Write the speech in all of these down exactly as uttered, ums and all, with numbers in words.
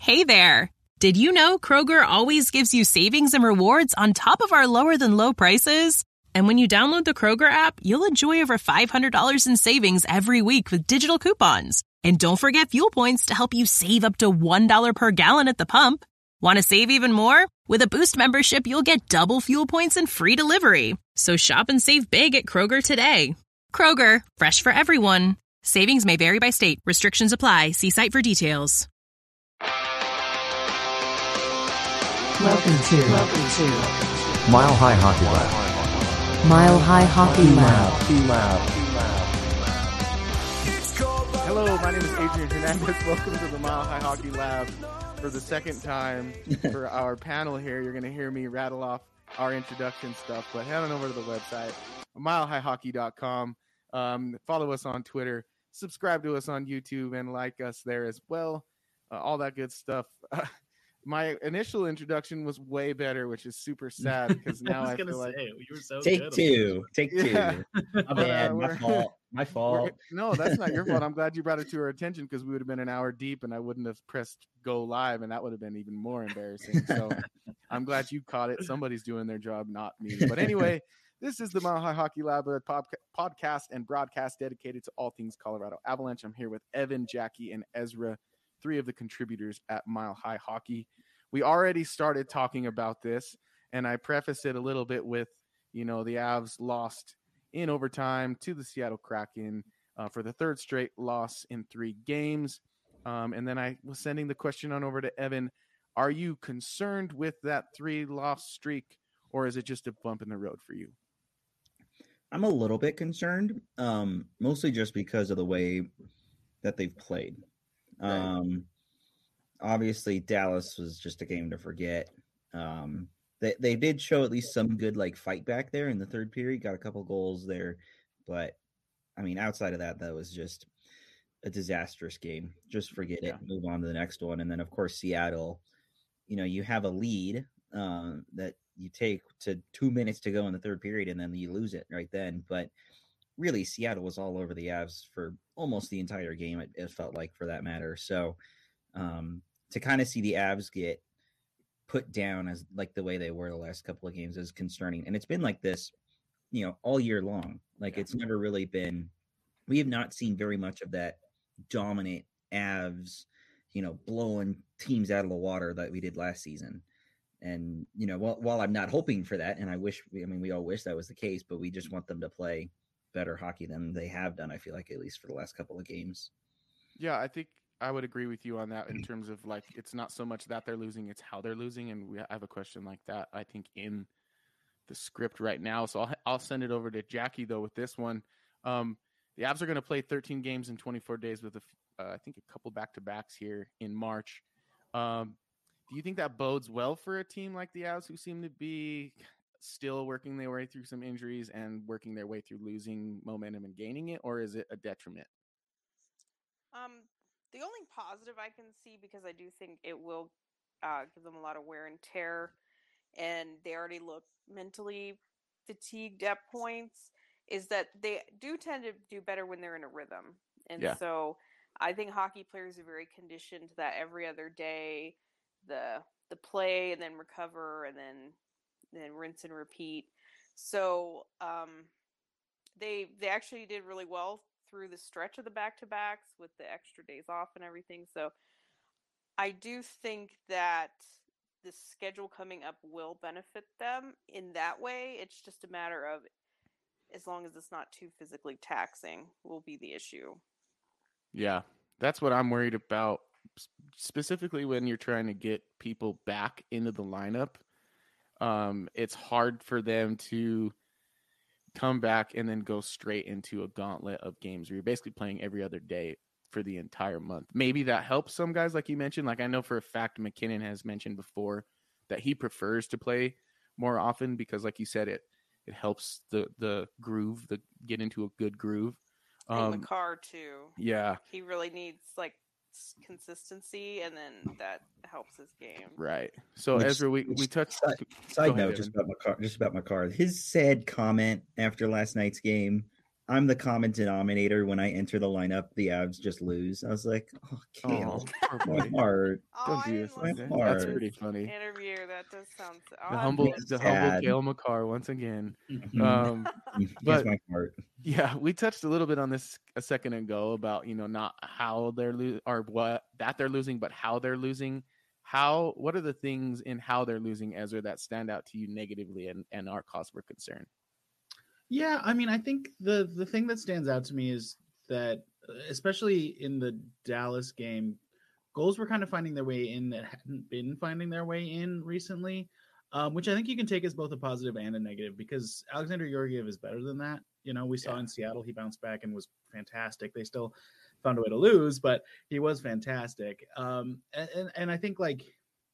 Hey there! Did you know Kroger always gives you savings and rewards on top of our lower-than-low prices? And when you download the Kroger app, you'll enjoy over five hundred dollars in savings every week with digital coupons. And don't forget fuel points to help you save up to one dollar per gallon at the pump. Want to save even more? With a Boost membership, you'll get double fuel points and free delivery. So shop and save big at Kroger today. Kroger, fresh for everyone. Savings may vary by state. Restrictions apply. See site for details. Welcome to, welcome to Mile High Hockey Lab. Mile High Hockey Lab. Hello, my name is Adrian Hernandez. Welcome to the Mile High Hockey Lab. For the second time for our panel here, you're going to hear me rattle off our introduction stuff, but head on over to the website, mile high hockey dot com. Um, follow us on Twitter, subscribe to us on YouTube, and like us there as well. Uh, all that good stuff. Uh, my initial introduction was way better, which is super sad because now I, I feel say, like you were so take good two, take two. Yeah. My bad, Uh, my we're- fault, my fault. No, that's not your fault. I'm glad you brought it to our attention because we would have been an hour deep and I wouldn't have pressed go live, and that would have been even more embarrassing. So I'm glad you caught it. Somebody's doing their job, not me. But anyway, this is the Mile High Hockey Lab, a pop- podcast and broadcast dedicated to all things Colorado Avalanche. I'm here with Evan, Jackie, and Ezra, three of the contributors at Mile High Hockey. We already started talking about this, and I prefaced it a little bit with, you know, the Avs lost in overtime to the Seattle Kraken uh, for the third straight loss in three games. Um, and then I was sending the question on over to Evan. Are you concerned with that three-loss streak, or is it just a bump in the road for you? I'm a little bit concerned, um, mostly just because of the way that they've played. Right. Um, obviously, Dallas was just a game to forget. Um, they they did show at least some good like fight back there in the third period. Got a couple goals there, but I mean, outside of that, that was just a disastrous game. Just forget Yeah. it. Move on to the next one, and then of course Seattle. You know, you have a lead uh, that you take to two minutes to go in the third period, and then you lose it right then. But really, Seattle was all over the Avs for almost the entire game. It, it felt like, for that matter. So um, to kind of see the Avs get put down as like the way they were the last couple of games is concerning, and it's been like this, you know, all year long. Like, it's never really been. We have not seen very much of that dominant Avs, you know, blowing teams out of the water that we did last season. And, you know, while, while I'm not hoping for that, and I wish, I mean, we all wish that was the case, but we just want them to play better hockey than they have done, I feel like, at least for the last couple of games. Yeah, I think I would agree with you on that in terms of, like, it's not so much that they're losing, it's how they're losing. And we have a question like that, I think, in the script right now. So I'll, I'll send it over to Jackie, though, with this one. Um, the Avs are going to play thirteen games in twenty-four days with, a, uh, I think, a couple back-to-backs here in March. Um, do you think that bodes well for a team like the Avs, who seem to be still working their way through some injuries and working their way through losing momentum and gaining it, or is it a detriment? Um, the only positive I can see, because I do think it will uh, give them a lot of wear and tear, and they already look mentally fatigued at points, is that they do tend to do better when they're in a rhythm. And Yeah. so I think hockey players are very conditioned to that every other day, the the play and then recover and then then rinse and repeat. So um, they they actually did really well through the stretch of the back-to-backs with the extra days off and everything. So I do think that the schedule coming up will benefit them in that way. It's just a matter of, as long as it's not too physically taxing, will be the issue. Yeah, that's what I'm worried about, specifically when you're trying to get people back into the lineup. Um, it's hard for them to come back and then go straight into a gauntlet of games where you're basically playing every other day for the entire month. Maybe that helps some guys, like you mentioned. Like, I know for a fact McKinnon has mentioned before that he prefers to play more often because, like you said, it it helps the the groove, the get into a good groove. Um, Um, McCarr too. yeah, He really needs like s- consistency, and then that helps his game. right. So Which- Ezra, we which- we touched. Side, Go side ahead, note, just about my car. Just about my car. His sad comment after last night's game I'm the common denominator. When I enter the lineup, the Avs just lose. I was like, oh, Kale, Oh, poor my boy. heart. Oh, Don't I do didn't this. listen My to That's heart. pretty this funny. interview. That does sound. So, The I'll humble, have to the listen. humble Sad. Kale McCarr once again. Mhm. Um, Here's but my heart. yeah, we touched a little bit on this a second ago about you know not how they're losing or what that they're losing, but how they're losing. How what are the things in how they're losing, Ezra, that stand out to you negatively and, and are cause for concern? Yeah, I mean, I think the the thing that stands out to me is that, especially in the Dallas game, goals were kind of finding their way in that hadn't been finding their way in recently, um, which I think you can take as both a positive and a negative because Alexander Georgiev is better than that. You know, we saw Yeah. in Seattle he bounced back and was fantastic. They still found a way to lose, but he was fantastic. Um, and, and and I think like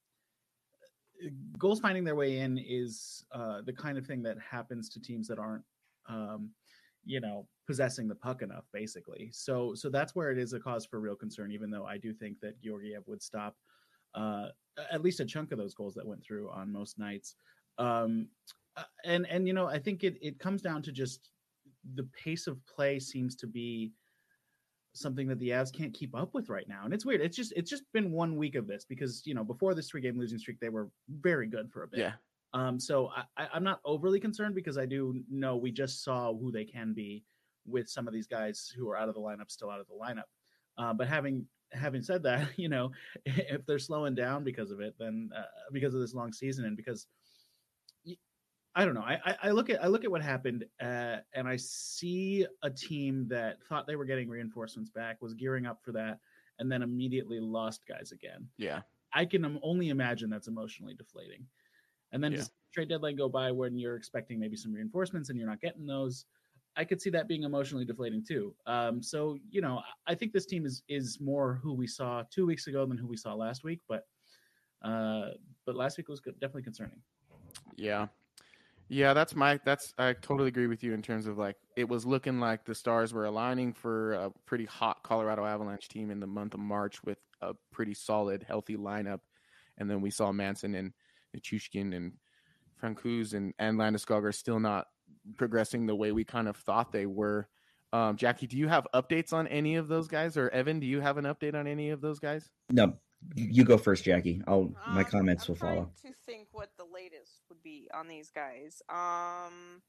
goals finding their way in is uh, the kind of thing that happens to teams that aren't, um, you know, possessing the puck enough, basically. So, so that's where it is a cause for real concern. Even though I do think that Georgiev would stop uh, at least a chunk of those goals that went through on most nights. Um, uh, and and you know, I think it it comes down to just the pace of play seems to be something that the Avs can't keep up with right now. And it's weird. It's just it's just been one week of this because, you know, before this three game losing streak, they were very good for a bit. Yeah. Um, so I, I'm not overly concerned because I do know we just saw who they can be with some of these guys who are out of the lineup, still out of the lineup. Uh, but having having said that, you know, if they're slowing down because of it, then uh, because of this long season and because I don't know. I, I look at I look at what happened, uh, and I see a team that thought they were getting reinforcements back, was gearing up for that, and then immediately lost guys again. Yeah. I can only imagine that's emotionally deflating. And then Yeah. just trade deadline go by when you're expecting maybe some reinforcements and you're not getting those. I could see that being emotionally deflating too. Um, so you know, I think this team is is more who we saw two weeks ago than who we saw last week, but uh, but last week was definitely concerning. Yeah. Yeah, that's my that's I totally agree with you in terms of like it was looking like the stars were aligning for a pretty hot Colorado Avalanche team in the month of March with a pretty solid, healthy lineup. And then we saw Manson and Nichushkin and Francouz and, and Landeskog are still not progressing the way we kind of thought they were. Um, Jackie, do you have updates on any of those guys? Or Evan, do you have an update on any of those guys? No, you go first, Jackie. I'll my Um, comments I'm will follow. trying to think what the latest would be on these guys. Um,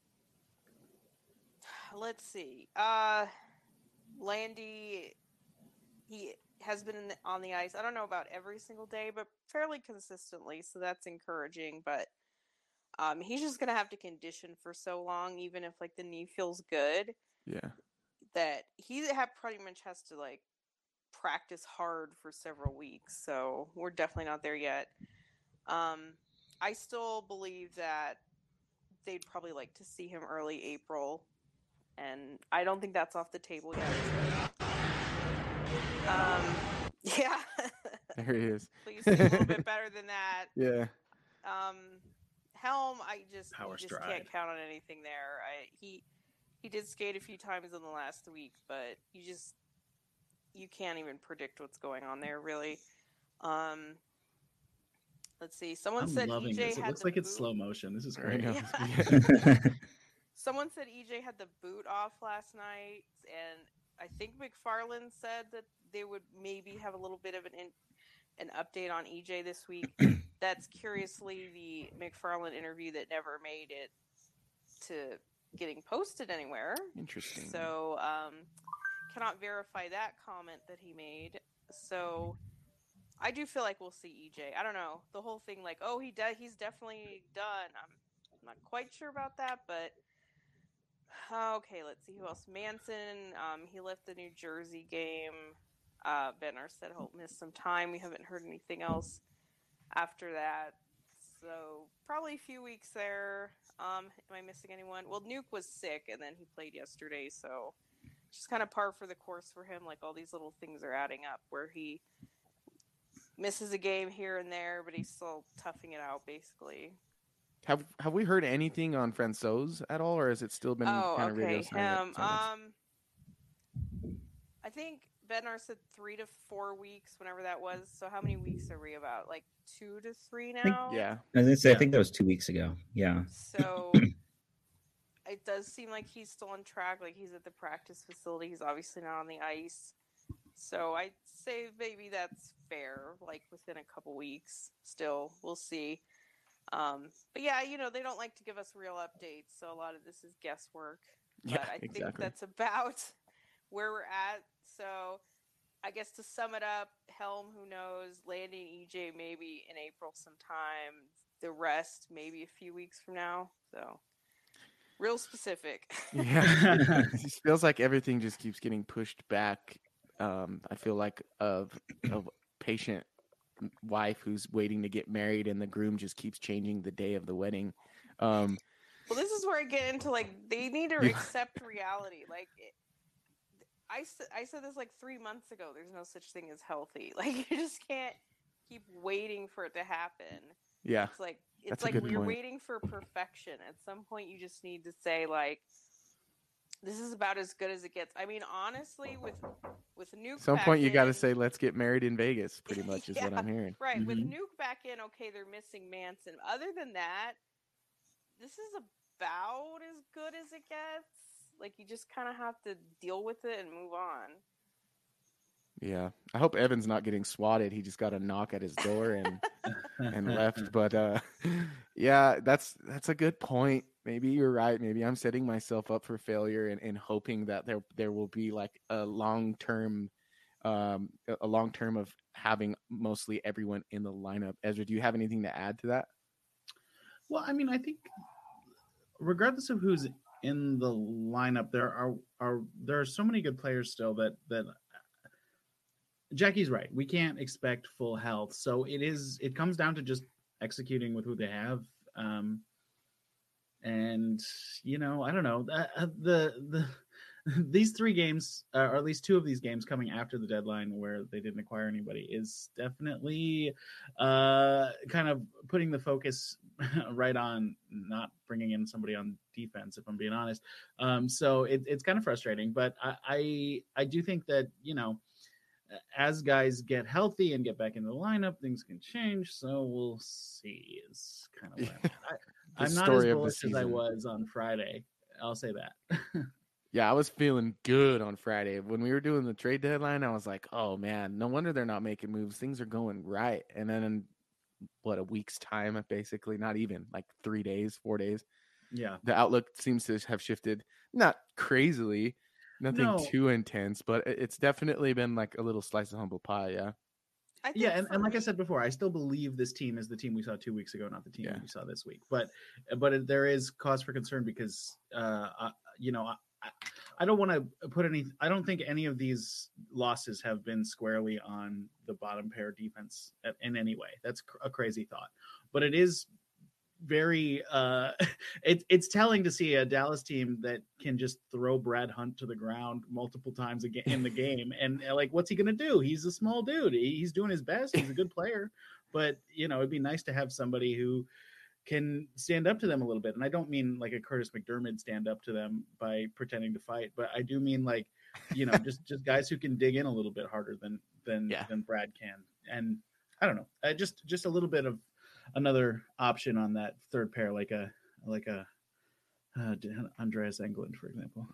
let's see. Uh, Landy, he has been in the, on the ice. I don't know about every single day, but fairly consistently. So that's encouraging. But um, he's just gonna have to condition for so long, even if like the knee feels good. Yeah. That he have pretty much has to like practice hard for several weeks. So we're definitely not there yet. Um, I still believe that they'd probably like to see him early April, and I don't think that's off the table yet. Um, yeah. There he is. Please do a little bit better than that. Yeah. Um, Helm, I just Power you just stride. can't count on anything there. I he he did skate a few times in the last week, but you just you can't even predict what's going on there, really. Um, let's see. Someone I'm said loving E J this. It had looks the like it's boot. slow motion. This is I great. know. Yeah. Someone said E J had the boot off last night, and I think McFarland said that they would maybe have a little bit of an in, an update on E J this week. That's curiously the McFarland interview that never made it to getting posted anywhere. Interesting. So, um, cannot verify that comment that he made. So, I do feel like we'll see E J. I don't know. The whole thing, like, oh, he de- he's definitely done. I'm not quite sure about that, but okay, let's see who else. Manson, um, he left the New Jersey game. Uh, Ben said he'll miss some time. We haven't heard anything else after that. So probably a few weeks there. Um, am I missing anyone? Well, Nuke was sick, and then he played yesterday, so just kind of par for the course for him. Like all these little things are adding up where he misses a game here and there, but he's still toughing it out, basically. Have have we heard anything on Francouz at all, or has it still been Oh, kind of okay. radio silent? Um, silence? um, I think Bednar said three to four weeks, whenever that was. So how many weeks are we about? Like two to three think- now? yeah. I was gonna say, Yeah. I think that was two weeks ago. Yeah. So it does seem like he's still on track. Like he's at the practice facility. He's obviously not on the ice. So I'd say maybe that's fair. Like within a couple weeks, still we'll see. Um, but yeah, you know they don't like to give us real updates, so a lot of this is guesswork. But Yeah, I exactly. think that's about where we're at. So I guess to sum it up, Helm, who knows, Landing E J maybe in April sometime. The rest maybe a few weeks from now. So real specific. Yeah, it, it just feels like everything just keeps getting pushed back. Um, I feel like of of patient wife who's waiting to get married, and the groom just keeps changing the day of the wedding. Um, Well, this is where I get into like they need to Yeah. accept reality. Like it, I, s- I said this like three months ago. There's no such thing as healthy. Like you just can't keep waiting for it to happen. yeah, It's like it's That's a like good we're point. waiting for perfection. At some point, you just need to say like, "This is about as good as it gets." I mean, honestly, with with Nuke, at some back point you got to in- say, "Let's get married in Vegas." Pretty much is what Yeah. I'm hearing. right with Mhm. Nuke back in. Okay, they're missing Manson. Other than that, this is about as good as it gets. Like you just kind of have to deal with it and move on. Yeah, I hope Evan's not getting swatted. He just got a knock at his door and and left. But uh, yeah, that's that's a good point. Maybe you're right. Maybe I'm setting myself up for failure and, and hoping that there there will be like a long term, um, a- a long term of having mostly everyone in the lineup. Ezra, do you have anything to add to that? Well, I mean, I think regardless of who's in the lineup, there are are there are so many good players still that that Jackie's right. We can't expect full health, so it is. It comes down to just executing with who they have, um, and you know, I don't know uh, the the these three games, uh, or at least two of these games coming after the deadline where they didn't acquire anybody, is definitely uh, kind of putting the focus right on not bringing in somebody on defense, if I'm being honest. Um, so it, it's kind of frustrating, but I, I I do think that you know as guys get healthy and get back into the lineup, things can change. So we'll see. Is kind of where I'm at. I, The I'm not story as of the bullish as I season. was on Friday. I'll say that. Yeah, I was feeling good on Friday. When we were doing the trade deadline, I was like, oh man, no wonder they're not making moves. Things are going right. And then in what, a week's time, basically, not even like three days, four days, Yeah. the outlook seems to have shifted. Not crazily, nothing No. too intense, but it- it's definitely been like a little slice of humble pie. Yeah. I think Yeah, and, for and like I me- said before, I still believe this team is the team we saw two weeks ago, not the team Yeah. we saw this week. But but it, there is cause for concern because uh, uh you know I, I don't want to put any. I don't think any of these losses have been squarely on the bottom pair defense at, in any way. That's cr- a crazy thought, but it is very uh it, it's telling to see a Dallas team that can just throw Brad Hunt to the ground multiple times again in the game, and uh, like what's he gonna do? He's a small dude. He, he's doing his best. He's a good player, but you know it'd be nice to have somebody who can stand up to them a little bit. And I don't mean like a Curtis McDermott stand up to them by pretending to fight, but I do mean like you know just just guys who can dig in a little bit harder than than Yeah. than Brad can. And I don't know, uh, just just a little bit of another option on that third pair, like a like a uh, Andreas Englund, for example.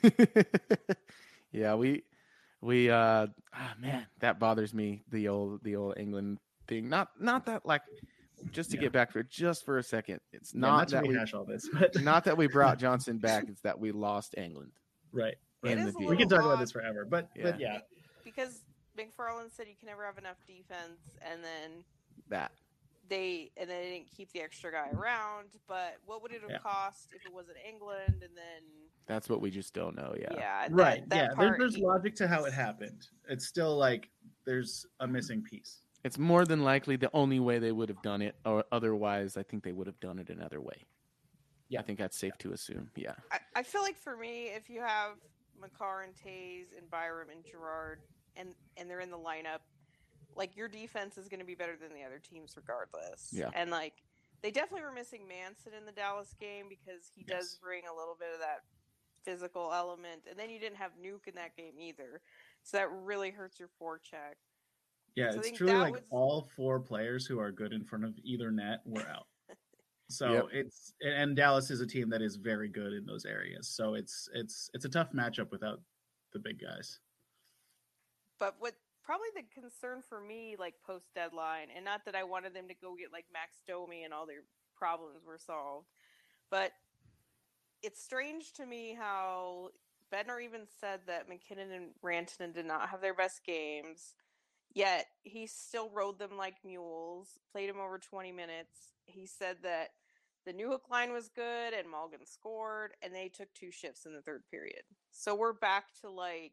Yeah, we we uh ah, man, that bothers me, the old the old England thing. Not not that like just to Yeah. get back for just for a second. It's Yeah, not not to that we rehash all this, but not that we brought Johnson back, it's that we lost England right, It right. in the is a deal. We could little talk about odd. this forever, but but Yeah. yeah, because McFarland said you can never have enough defense, and then That. they and then they didn't keep the extra guy around. But what would it have Yeah. cost if it wasn't England? And then That's what we just don't know. Yeah. yeah, that, right, that yeah. There, part. there's logic to how it happened. It's still like there's a missing piece. It's more than likely the only way they would have done it, or otherwise, I think they would have done it another way. Yeah. I think that's safe to assume. Yeah. I, I feel like for me, if you have Makar and Taze and Byram and Gerard, and and they're in the lineup, like your defense is going to be better than the other teams regardless. Yeah. And like they definitely were missing Manson in the Dallas game because he Yes. does bring a little bit of that physical element, and then you didn't have Nuke in that game either, so that really hurts your forecheck. Yeah, So I it's think truly that like was- all four players who are good in front of either net were out. So Yep. it's and Dallas is a team that is very good in those areas. So it's it's it's a tough matchup without the big guys. But what probably the concern for me, like post deadline, and not that I wanted them to go get like Max Domi and all their problems were solved, but it's strange to me how Bednar even said that McKinnon and Rantanen did not have their best games, yet he still rode them like mules, played him over twenty minutes. He said that the Newhook line was good and Malgin scored, and they took two shifts in the third period. So we're back to like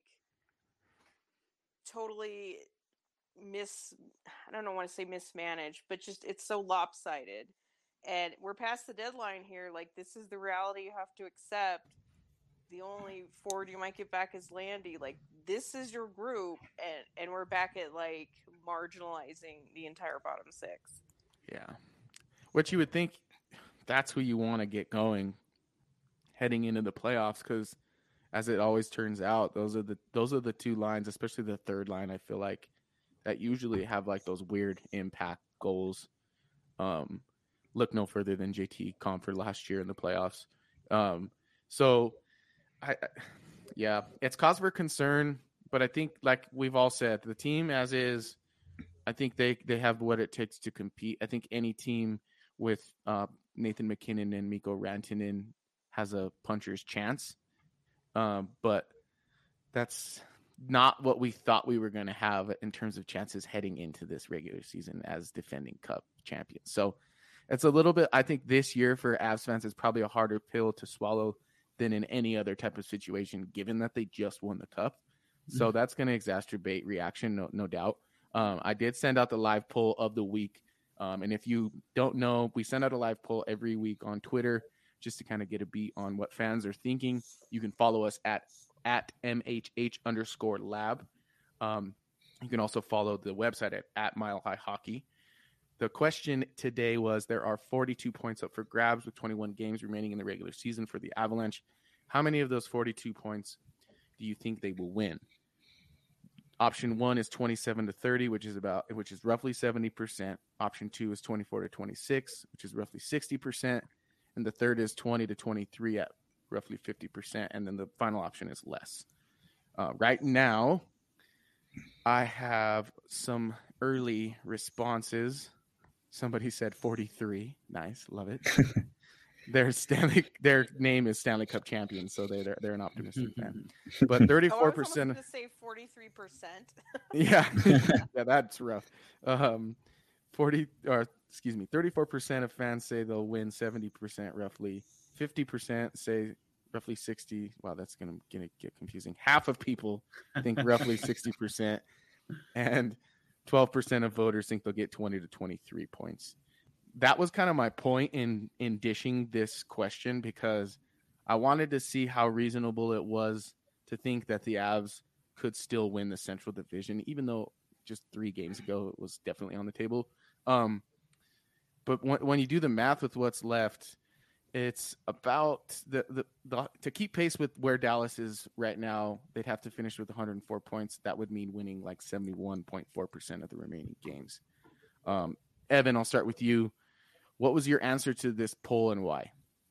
totally mis I don't know want to say mismanaged, but just it's so lopsided. And we're past the deadline here. Like, this is the reality you have to accept. The only forward you might get back is Landy. Like, this is your group, and, and we're back at, like, marginalizing the entire bottom six. Yeah. Which you would think that's who you want to get going heading into the playoffs, because as it always turns out, those are the those are the two lines, especially the third line, I feel like, that usually have, like, those weird impact goals. Um Look no further than J T Compher last year in the playoffs. Um, so, I, I, yeah, it's cause for concern. But I think, like we've all said, the team as is, I think they, they have what it takes to compete. I think any team with uh, Nathan McKinnon and Mikko Rantanen has a puncher's chance. Um, but that's not what we thought we were going to have in terms of chances heading into this regular season as defending Cup champions. So, it's a little bit, I think this year for Avs fans is probably a harder pill to swallow than in any other type of situation, given that they just won the Cup. So that's going to exacerbate reaction, no, no doubt. Um, I did send out the live poll of the week. Um, and if you don't know, we send out a live poll every week on Twitter just to kind of get a beat on what fans are thinking. You can follow us at, at M H H underscore lab. Um, you can also follow the website at, at Mile High Hockey. The question today was, there are forty-two points up for grabs with twenty-one games remaining in the regular season for the Avalanche. How many of those forty-two points do you think they will win? Option one is twenty-seven to thirty, which is about, which is roughly seventy percent. Option two is twenty-four to twenty-six, which is roughly sixty percent. And the third is twenty to twenty-three at roughly fifty percent. And then the final option is less. Uh, right now, I have some early responses. Somebody said forty-three. Nice. Love it. Their Stanley, their name is Stanley Cup champion, so they're they're an optimistic fan. But thirty-four percent. Oh, I was almost going to say forty-three percent. Yeah, yeah, that's rough. Um, forty or excuse me, thirty-four percent of fans say they'll win seventy percent roughly. Fifty percent say roughly sixty. Wow, that's gonna, gonna get confusing. Half of people think roughly sixty percent, and twelve percent of voters think they'll get twenty to twenty-three points. That was kind of my point in, in dishing this question, because I wanted to see how reasonable it was to think that the Avs could still win the Central Division, even though just three games ago it was definitely on the table. Um, but when, when you do the math with what's left, it's about the, the, the to keep pace with where Dallas is right now, they'd have to finish with one hundred four points. That would mean winning like seventy-one point four percent of the remaining games. Um, Evan, I'll start with you. What was your answer to this poll and why?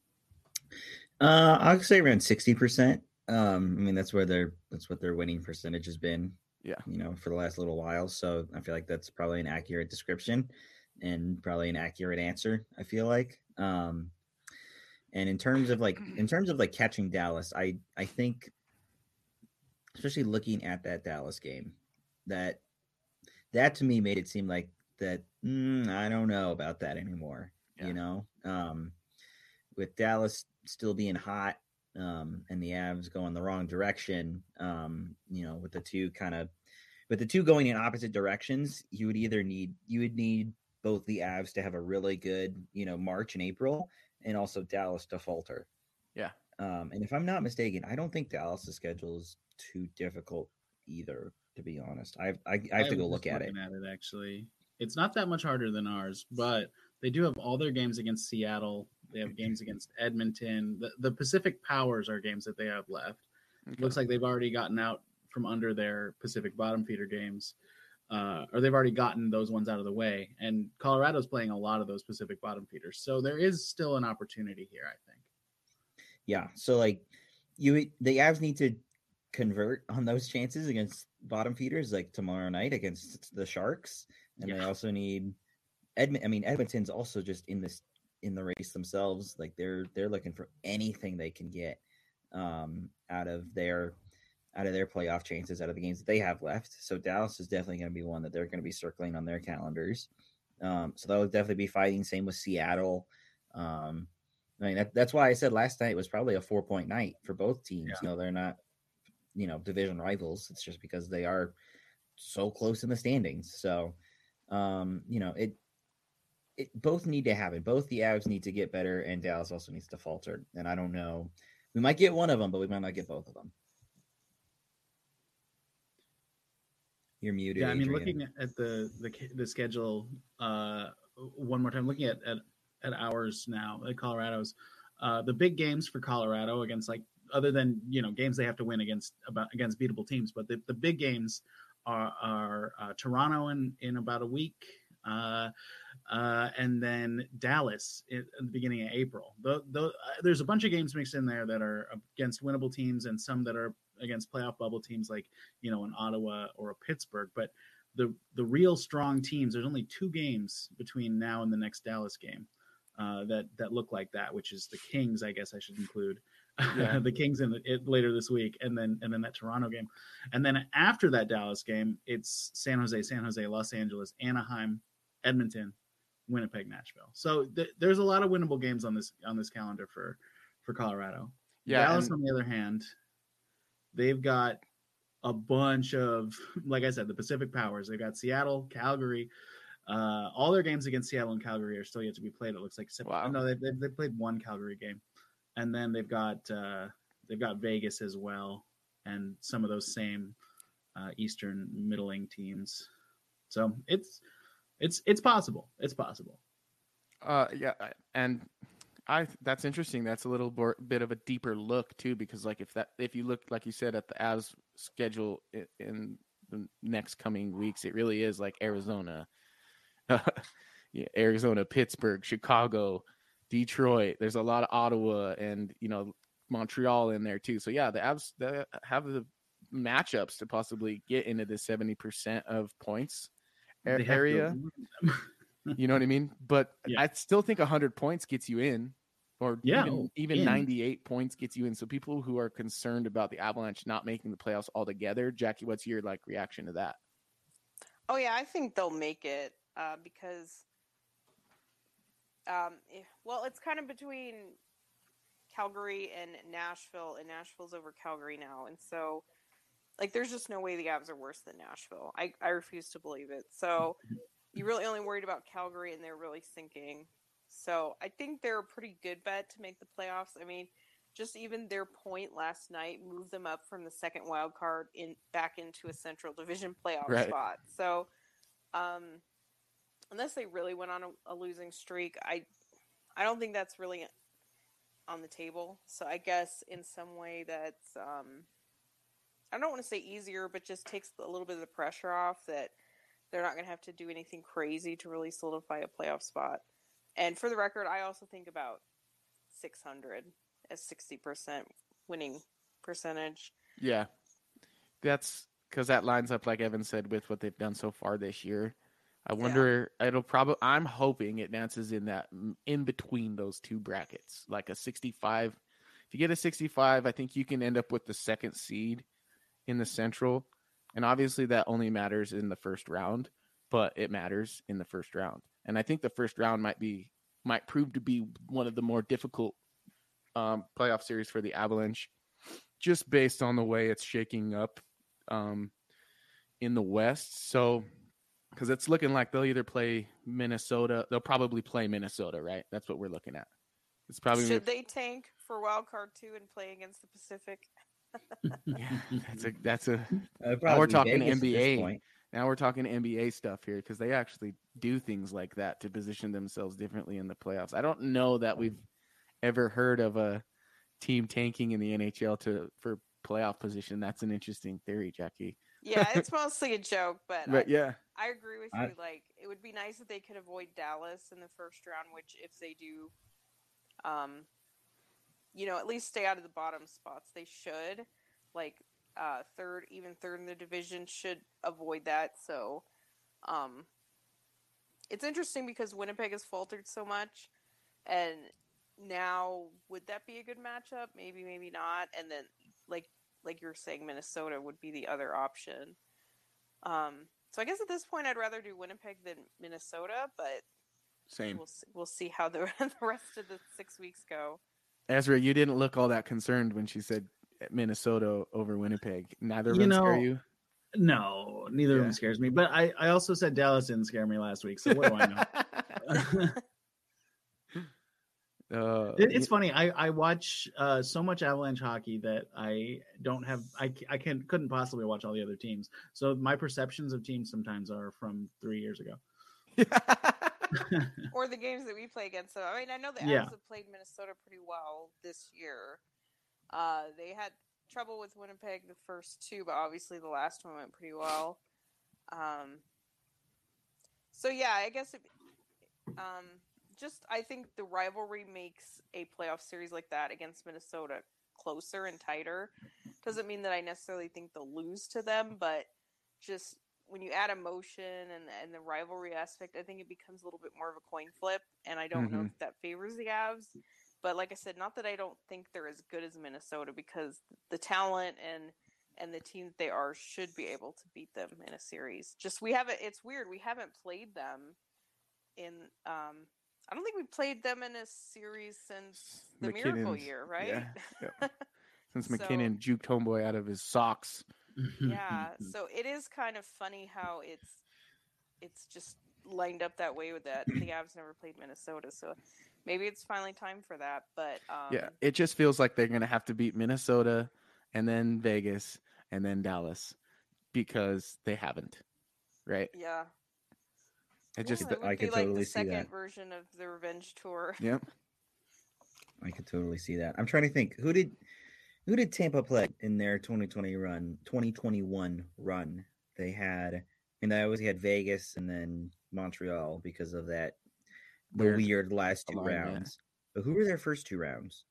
Uh, I'll say around sixty percent. Um, I mean, that's where their that's what their winning percentage has been. Yeah, you know, for the last little while. So I feel like that's probably an accurate description and probably an accurate answer. I feel like. Um, And in terms of like, in terms of like catching Dallas, I, I think, especially looking at that Dallas game, that, that to me made it seem like that, mm, I don't know about that anymore, yeah. you know, um, with Dallas still being hot um, and the Avs going the wrong direction, um, you know, with the two kind of, with the two going in opposite directions, you would either need, you would need both the Avs to have a really good, you know, March and April, and also Dallas to falter. Yeah. Um, and if I'm not mistaken, I don't think Dallas' schedule is too difficult either, to be honest. I I, I have I to go look at it. at it. Actually, it's not that much harder than ours, but they do have all their games against Seattle. They have games against Edmonton. The, the Pacific Powers are games that they have left. Okay. Looks like they've already gotten out from under their Pacific bottom feeder games. uh, or they've already gotten those ones out of the way. And Colorado's playing a lot of those Pacific bottom feeders, so there is still an opportunity here, I think. Yeah, so like you, the Avs need to convert on those chances against bottom feeders, like tomorrow night against the Sharks, and yeah. they also need Edmont. I mean, Edmonton's also just in this in the race themselves. Like they're they're looking for anything they can get um, out of their out of their playoff chances, out of the games that they have left. So Dallas is definitely going to be one that they're going to be circling on their calendars. Um, so they'll definitely be fighting. Same with Seattle. Um, I mean, that, that's why I said last night was probably a four point night for both teams. Yeah. You know, they're not, you know, division rivals. It's just because they are so close in the standings. So, um, you know, it, it both need to happen. Both the Avs need to get better, and Dallas also needs to falter. And I don't know. We might get one of them, but we might not get both of them. You're muted. Yeah, I mean, Adrian. looking at the the the schedule uh, one more time, looking at at, at ours now, at Colorado's, uh, the big games for Colorado against, like, other than, you know, games they have to win against about against beatable teams, but the, the big games are are uh, Toronto in in about a week, uh, uh, and then Dallas in, in the beginning of April. The, the, uh, there's a bunch of games mixed in there that are against winnable teams, and some that are against playoff bubble teams, like, you know, an Ottawa or a Pittsburgh. But the the real strong teams, there's only two games between now and the next Dallas game uh, that that look like that, which is the Kings, I guess I should include. Yeah. the Kings in the, it, later this week, and then and then that Toronto game, and then after that Dallas game, it's San Jose, San Jose, Los Angeles, Anaheim, Edmonton, Winnipeg, Nashville. So th- there's a lot of winnable games on this on this calendar for for Colorado. Yeah, Dallas, and- on the other hand, they've got a bunch of, like I said, the Pacific Powers. They've got Seattle, Calgary. Uh, all their games against Seattle and Calgary are still yet to be played. It looks like wow. no, they've, they've they've played one Calgary game, and then they've got uh, they've got Vegas as well, and some of those same uh, Eastern middling teams. So it's it's it's possible. It's possible. Uh, yeah, and I that's interesting. That's a little more, bit of a deeper look too, because like if that if you look, like you said, at the Avs schedule in, in the next coming weeks, it really is like Arizona, yeah, Arizona, Pittsburgh, Chicago, Detroit. There's a lot of Ottawa and, you know, Montreal in there too. So yeah, the Avs they have the matchups to possibly get into the seventy percent of points area. You know what I mean? But yeah. I still think one hundred points gets you in, or yeah, even, even in. ninety-eight points gets you in. So people who are concerned about the Avalanche not making the playoffs altogether, Jackie, what's your like reaction to that? Oh yeah, I think they'll make it uh, because, um, if, well, it's kind of between Calgary and Nashville, and Nashville's over Calgary now, and so like there's just no way the Avs are worse than Nashville. I I refuse to believe it. So. You're really only worried about Calgary, and they're really sinking. So I think they're a pretty good bet to make the playoffs. I mean, just even their point last night moved them up from the second wild card in back into a Central Division playoff right. spot. So um, unless they really went on a, a losing streak, I I don't think that's really on the table. So I guess in some way that's um, I don't want to say easier, but just takes a little bit of the pressure off that they're not going to have to do anything crazy to really solidify a playoff spot. And for the record, I also think about six hundred as sixty percent winning percentage. Yeah. That's because that lines up, like Evan said, with what they've done so far this year. I wonder, yeah. it'll probably, I'm hoping it dances in that, in between those two brackets, like a sixty-five. If you get a sixty-five, I think you can end up with the second seed in the Central. And obviously that only matters in the first round, but it matters in the first round. And I think the first round might be might prove to be one of the more difficult um, playoff series for the Avalanche, just based on the way it's shaking up um, in the West. So, because it's looking like they'll either play Minnesota, they'll probably play Minnesota, right? That's what we're looking at. It's probably should they tank for wild card two and play against the Pacific? Yeah, that's a that's a. Uh, now we're talking Vegas N B A. Now we're talking N B A stuff here because they actually do things like that to position themselves differently in the playoffs. I don't know that we've ever heard of a team tanking in the N H L to for playoff position. That's an interesting theory, Jackie. Yeah, it's mostly a joke, but But I, yeah, I agree with I- you. Like, it would be nice if they could avoid Dallas in the first round, which if they do, um, you know, at least stay out of the bottom spots. They should, like, uh, third, even third in the division should avoid that. So, um, it's interesting because Winnipeg has faltered so much, and now would that be a good matchup? Maybe, maybe not. And then, like, like you were saying, Minnesota would be the other option. Um, so I guess at this point, I'd rather do Winnipeg than Minnesota, but same. we'll see, we'll see how the the rest of the six weeks go. Ezra, you didn't look all that concerned when she said Minnesota over Winnipeg. Neither of You them scare know, you. No, neither of Yeah. them scares me. But I, I also said Dallas didn't scare me last week. So what do I know? uh, It, it's funny. I, I watch uh, so much Avalanche hockey that I don't have. I, I can couldn't possibly watch all the other teams. So my perceptions of teams sometimes are from three years ago. Or the games that we play against them. I mean, I know the Yeah. Avs have played Minnesota pretty well this year. Uh, they had trouble with Winnipeg the first two, but obviously the last one went pretty well. Um, so yeah, I guess it, um, just I think the rivalry makes a playoff series like that against Minnesota closer and tighter. Doesn't mean that I necessarily think they'll lose to them, but just when you add emotion and and the rivalry aspect, I think it becomes a little bit more of a coin flip, and I don't know Mhm. if that favors the Avs. But like I said, not that I don't think they're as good as Minnesota, because the talent and and the team that they are should be able to beat them in a series. Just we haven't. It's weird. We haven't played them in. Um, I don't think we played them in a series since the Miracle McKinnon's- Year, right? yeah, yeah. Since So- McKinnon juked homeboy out of his socks. Yeah, so it is kind of funny how it's it's just lined up that way with that. The Avs never played Minnesota, so maybe it's finally time for that. But um, Yeah, it just feels like they're gonna have to beat Minnesota, and then Vegas, and then Dallas, because they haven't, right? yeah, It just yeah, it would I be could like totally the see second that. version of the Revenge Tour. yep. I could totally see that. I'm trying to think who did who did Tampa play in their twenty twenty run, twenty twenty-one run. They had, and they always had Vegas and then Montreal because of that the Weird weird last two line, yeah. rounds. But who were their first two rounds?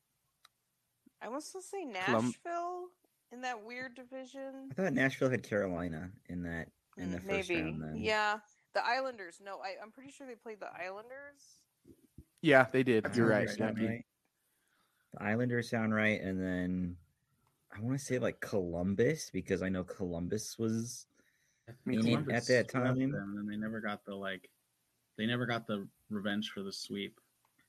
I was supposed to say Colum- Nashville in that weird division. I thought Nashville had Carolina in that in the Mm, first Maybe, round. Then yeah. The Islanders. No, I, I'm pretty sure they played the Islanders. Yeah, they did. That You're sounds right. right, Sound Yankee. right? The Islanders sound right, and then I want to say like Columbus because I know Columbus was mean, in it Columbus at that swept time. them, and then they never got the like. They never got the revenge for the sweep.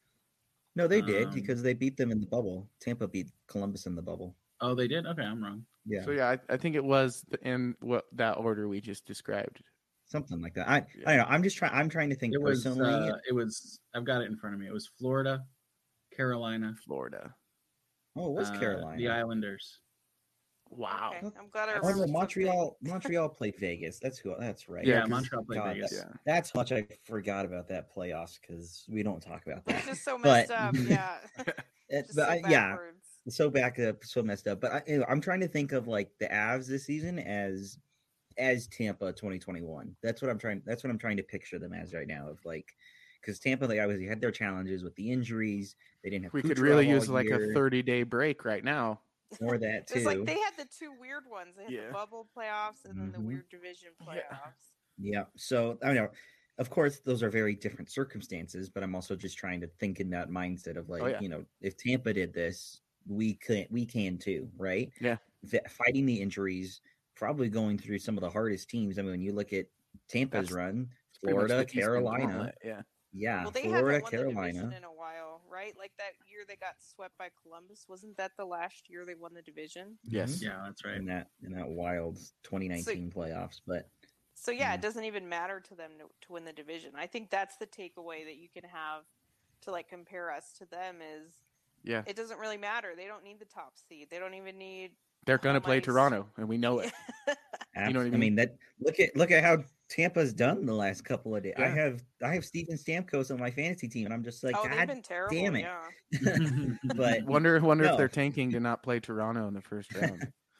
No, they did Um, because they beat them in the bubble. Tampa beat Columbus in the bubble. Oh, they did. Okay, I'm wrong. Yeah, So yeah, I, I think it was in what that order we just described. something like that. I Yeah. I don't know. I'm just trying. I'm trying to think It was. personally. Uh, it was. I've got it in front of me. It was Florida, Carolina, Florida. oh, it was uh, Carolina. the Islanders. Wow. Okay, I'm glad I Oh remember no, something. Montreal. Montreal played Vegas. That's who. That's right. Yeah, Yeah, 'cause- Montreal played God, Vegas. Yeah. That's how much I forgot about that playoffs because we don't talk about It's that. just so But- messed up. Yeah. It- Just but so I, yeah, backwards. so back up, so messed up. But I, you know, I'm trying to think of like the Avs this season as as Tampa twenty twenty-one. That's what I'm trying. That's what I'm trying to picture them as right now. Of like, because Tampa, they obviously had their challenges with the injuries. They didn't have. We could Kucherov really all use like a year, thirty day break right now. or that too. It's like they had the two weird ones. They had Yeah. the bubble playoffs and then the Mhm. weird division Yeah. playoffs. Yeah. So I don't know. Of course, those are very different circumstances, but I'm also just trying to think in that mindset of like, Oh, yeah. you know, if Tampa did this, we can we can too, right? Yeah. V- fighting the injuries, probably going through some of the hardest teams. I mean, when you look at Tampa's That's run, Pretty much Florida, the Eastern Carolina, Gauntlet, Yeah. yeah, Well, they Florida, haven't won the Carolina. division in a while, right? Like that year they got swept by Columbus. Wasn't that the last year they won the division? Yes. Yeah, that's right. in that in that wild twenty nineteen playoffs, but So yeah, Yeah. it doesn't even matter to them to, to win the division. I think that's the takeaway that you can have to like compare us to them is Yeah. it doesn't really matter. They don't need the top seed. They don't even need They're gonna home play ice. Toronto, and we know it. abs- You know what I I mean? mean that look at look at how Tampa's done the last couple of days. I Yeah. have I have Steven Stamkos on my fantasy team, and I'm just like, oh, they've God been terrible. damn it. Yeah. but Wonder wonder No. if they're tanking to not play Toronto in the first round.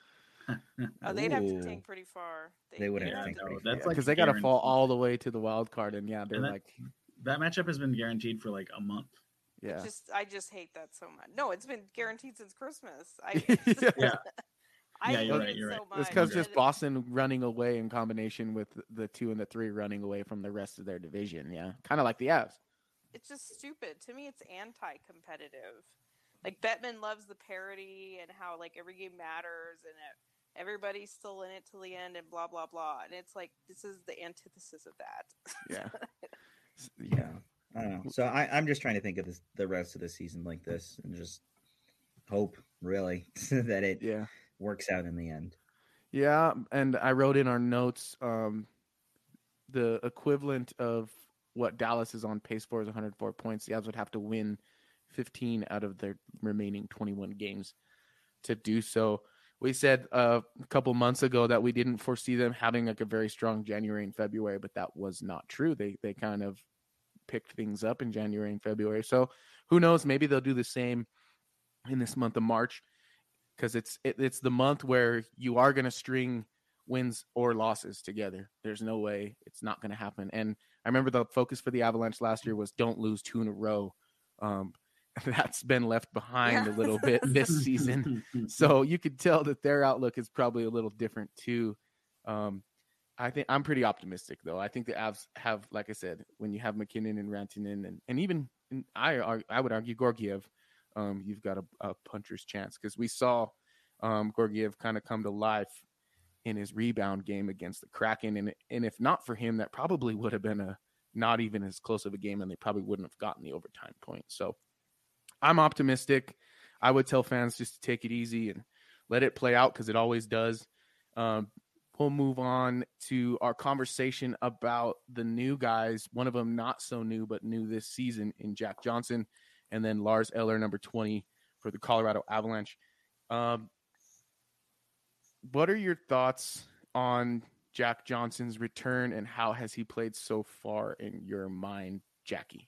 Oh, they'd have to Ooh. tank pretty far. They would they'd have to tank no, pretty that's far. like Because they got to fall guaranteed. all the way to the wild card, and yeah, they're And that- like, That matchup has been guaranteed for like a month. yeah, Just I just hate that so much. No, it's been guaranteed since Christmas. I yeah. Yeah. I Yeah, hate you're right, it you're so right. much. It's because just and- Boston running away in combination with the two and the three running away from the rest of their division. Yeah, kind of like the Avs. It's just stupid. To me, it's anti-competitive. Like Bettman loves the parity and how like every game matters and it, everybody's still in it till the end and blah blah blah. And it's like this is the antithesis of that. Yeah, Yeah. I don't know. So I, I'm just trying to think of this, the rest of the season like this and just hope, really, that it yeah. works out in the end. Yeah, and I wrote in our notes um, the equivalent of what Dallas is on pace for is one hundred four points. The Avs would have to win fifteen out of their remaining twenty-one games to do so. We said uh, a couple months ago that we didn't foresee them having like a very strong January and February, but that was not true. They they kind of picked things up in January and February. So who knows? Maybe they'll do the same in this month of March. Because it's it, it's the month where you are going to string wins or losses together. There's no way it's not going to happen. And I remember the focus for the Avalanche last year was don't lose two in a row. Um, that's been left behind Yeah. a little bit this season. So you could tell that their outlook is probably a little different too. Um, I think I'm pretty optimistic though. I think the Avs have, like I said, when you have McKinnon and Rantanen and, and even and I I would argue Gorgiev, Um, you've got a, a puncher's chance because we saw um, Gorgiev kind of come to life in his rebound game against the Kraken, and and if not for him, that probably would have been a not even as close of a game, and they probably wouldn't have gotten the overtime point. So I'm optimistic. I would tell fans just to take it easy and let it play out because it always does. Um, we'll move on to our conversation about the new guys. One of them not so new, but new this season in Jack Johnson. And then Lars Eller, number twenty for the Colorado Avalanche. Um, what are your thoughts on Jack Johnson's return and how has he played so far in your mind, Jackie?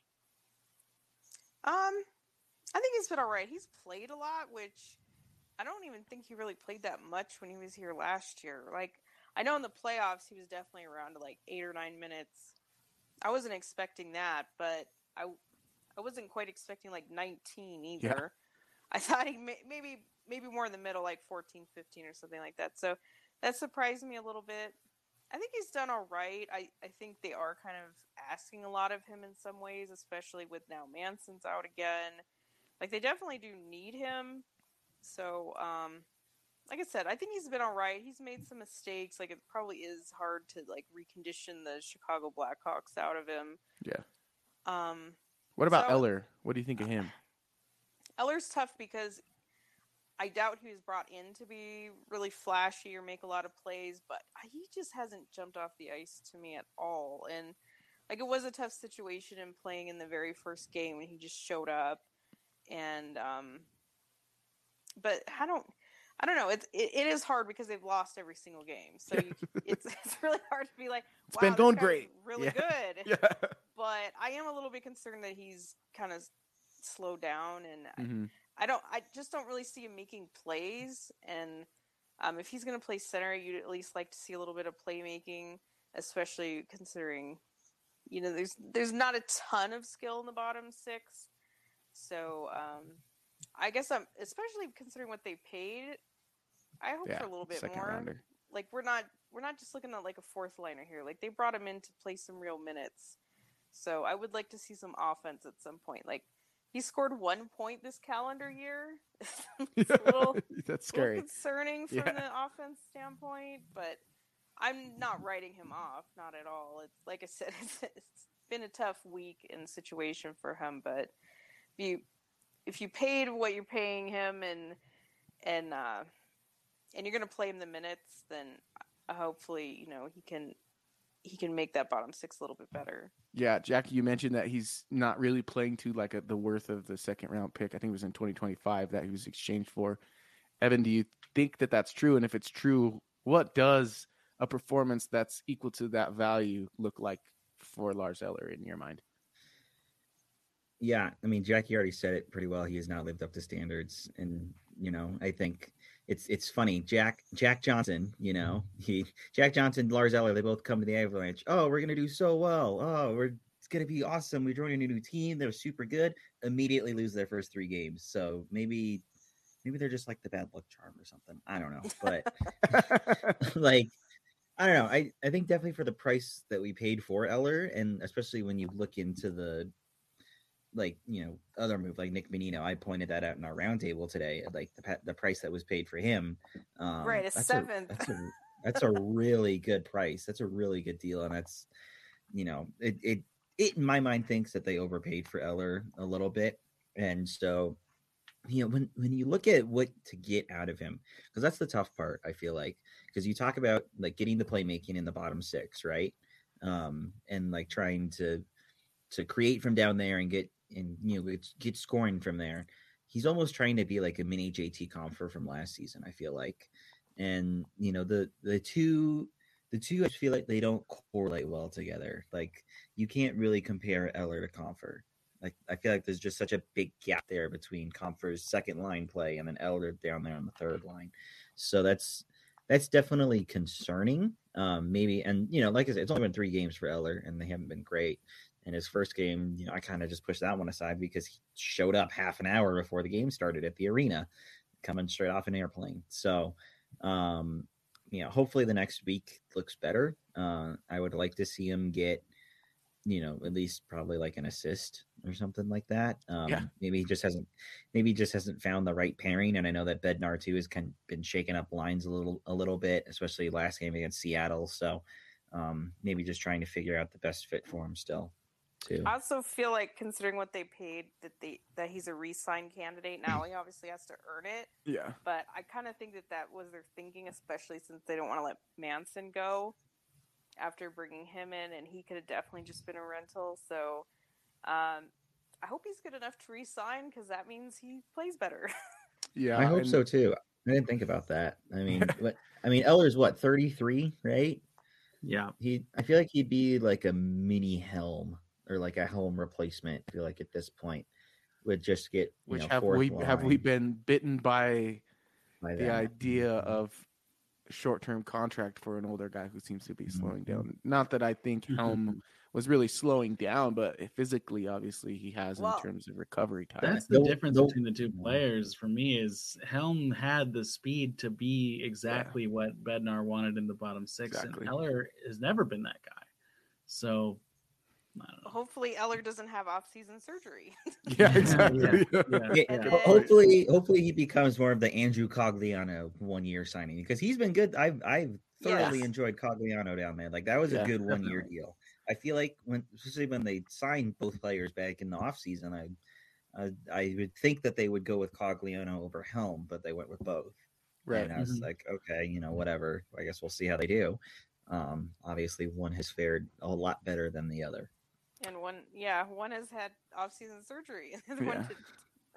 Um, I think he's been all right. He's played a lot, which I don't even think he really played that much when he was here last year. Like, I know in the playoffs he was definitely around to like eight or nine minutes. I wasn't expecting that, but I I wasn't quite expecting like nineteen either. Yeah. I thought he may, maybe maybe more in the middle, like fourteen, fifteen or something like that. So that surprised me a little bit. I think he's done all right. I, I think they are kind of asking a lot of him in some ways, especially with now Manson's out again. Like, they definitely do need him. So, um, like I said, I think he's been all right. He's made some mistakes. Like, it probably is hard to, like, recondition the Chicago Blackhawks out of him. Yeah. Um, What about So- Eller? What do you think of him? Eller's tough because I doubt he was brought in to be really flashy or make a lot of plays, but he just hasn't jumped off the ice to me at all. And like, it was a tough situation in playing in the very first game when he just showed up. And um, but I don't, I don't know. It's it, it is hard because they've lost every single game, so you, it's it's really hard to be like, It's wow, been this going guy's great. really Yeah. good. Yeah. But I am a little bit concerned that he's kind of slowed down, and I- hmm I don't. I just don't really see him making plays. And um, if he's going to play center, you'd at least like to see a little bit of playmaking, especially considering, you know, there's there's not a ton of skill in the bottom six. So um, I guess I'm especially considering what they paid. I hope Yeah. for a little bit Second more. rounder. Like we're not we're not just looking at like a fourth liner here. Like they brought him in to play some real minutes. So I would like to see some offense at some point. Like he scored one point this calendar year. It's a little, That's little scary. concerning from Yeah. the offense standpoint, but I'm not writing him off, not at all. It's like I said, it's, it's been a tough week and situation for him. But if you if you paid what you're paying him and and uh, and you're going to play him the minutes, then hopefully you know he can he can make that bottom six a little bit better. Yeah, Jackie, you mentioned that he's not really playing to like a, the worth of the second round pick. I think it was in twenty twenty-five that he was exchanged for. Evan, do you think that that's true? And if it's true, what does a performance that's equal to that value look like for Lars Eller in your mind? Yeah, I mean, Jackie already said it pretty well. He has not lived up to standards, and you know, I think it's it's funny. Jack Jack Johnson, you know, he Jack Johnson, Lars Eller, they both come to the Avalanche. Oh, we're gonna do so well. Oh, we're it's gonna be awesome. We're joining a new team. They're super good. Immediately lose their first three games. So maybe maybe they're just like the bad luck charm or something. I don't know, but like. I don't know. I, I think definitely for the price that we paid for Eller, and especially when you look into the like you know other move like Nick Menino, I pointed that out in our roundtable today. Like the the price that was paid for him, um, Right, a that's seventh. A, that's a that's a really good price. That's a really good deal, and that's you know it it it in my mind thinks that they overpaid for Eller a little bit, and so you know when when you look at what to get out of him, because that's the tough part. I feel like because you talk about like getting the playmaking in the bottom six, right, um, and like trying to to create from down there and get and you know get, get scoring from there. He's almost trying to be like a mini J T Compher from last season, I feel like. And you know the the two the two I feel like they don't correlate well together. Like you can't really compare Eller to Compher. Like I feel like there's just such a big gap there between Compher's second line play and then Eller down there on the third line. So that's that's definitely concerning. Um, maybe and you know, like I said, it's only been three games for Eller and they haven't been great. In his first game, you know, I kind of just pushed that one aside because he showed up half an hour before the game started at the arena, coming straight off an airplane. So, um, you know, hopefully the next week looks better. Uh, I would like to see him get, you know, at least probably like an assist or something like that. Um, Yeah. Maybe he just hasn't, maybe he just hasn't found the right pairing. And I know that Bednar too has kind of been shaking up lines a little, a little bit, especially last game against Seattle. So, um, maybe just trying to figure out the best fit for him still. Too. I also feel like considering what they paid that they that he's a re-sign candidate. Now he obviously has to earn it. Yeah. But I kind of think that that was their thinking, especially since they don't want to let Manson go after bringing him in, and he could have definitely just been a rental. So um, I hope he's good enough to re-sign because that means he plays better. Yeah. I hope and- so too. I didn't think about that. I mean, what I mean, Eller's what thirty-three, right? Yeah. He. I feel like he'd be like a mini Helm. Or like a Helm replacement. I feel like at this point would just get you Which know, have fourth we line have we been bitten by, by the that. idea Mhm. of short term contract for an older guy who seems to be slowing Mhm. down? Not that I think Helm was really slowing down, but physically, obviously, he has Well, in terms of recovery time. That's the Nope, difference nope. between the two players for me is Helm had the speed to be exactly what Bednar wanted in the bottom six, Exactly. and Eller has never been that guy. So I don't know. Hopefully Eller doesn't have off-season surgery. Yeah, exactly. Yeah, yeah. Yeah, And ho- then- hopefully, hopefully he becomes more of the Andrew Cogliano one year signing because he's been good. I've I've thoroughly Yes. enjoyed Cogliano down there. Like that was Yeah, a good one year definitely. deal. I feel like when especially when they signed both players back in the offseason, I, I I would think that they would go with Cogliano over Helm, but they went with both. Right. And I was Mhm. like, okay, you know, whatever. I guess we'll see how they do. Um, obviously, one has fared a lot better than the other. And one, yeah, one has had off-season surgery, and the other one Yeah. didn't.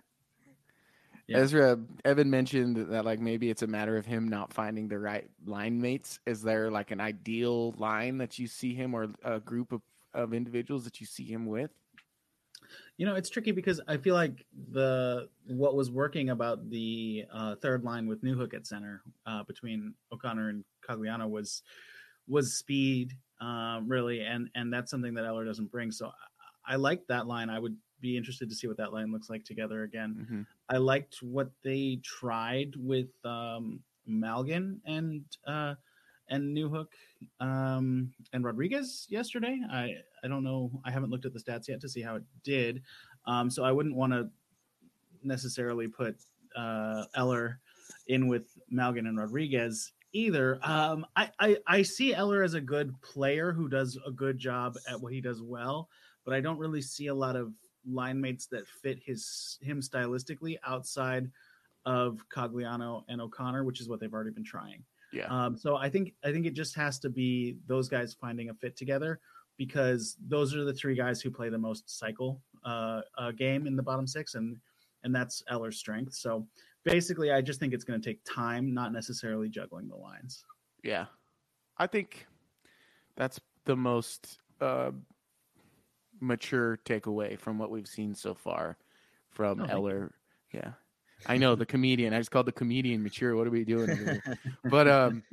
Yeah. Ezra, Evan mentioned that like maybe it's a matter of him not finding the right line mates. Is there like an ideal line that you see him or a group of, of individuals that you see him with? You know, it's tricky because I feel like the what was working about the uh, third line with Newhook at center uh, between O'Connor and Cogliano was was speed, um, really, and and that's something that Eller doesn't bring. So I, I like that line. I would be interested to see what that line looks like together again. Mm-hmm. I liked what they tried with um, Malgin and uh, and Newhook um, and Rodriguez yesterday. I I don't know. I haven't looked at the stats yet to see how it did. Um, so I wouldn't want to necessarily put uh, Eller in with Malgin and Rodriguez either. Um, I, I I see Eller as a good player who does a good job at what he does well, but I don't really see a lot of line mates that fit his him stylistically outside of Cogliano and O'Connor, which is what they've already been trying. Yeah. Um, so I think I think it just has to be those guys finding a fit together because those are the three guys who play the most cycle uh, uh, game in the bottom six, and and that's Eller's strength. So basically, I just think it's going to take time, not necessarily juggling the lines. Yeah. I think that's the most uh, mature takeaway from what we've seen so far from Oh, thank Eller. Yeah, I know the comedian. I just called the comedian mature. What are we doing over here? But um,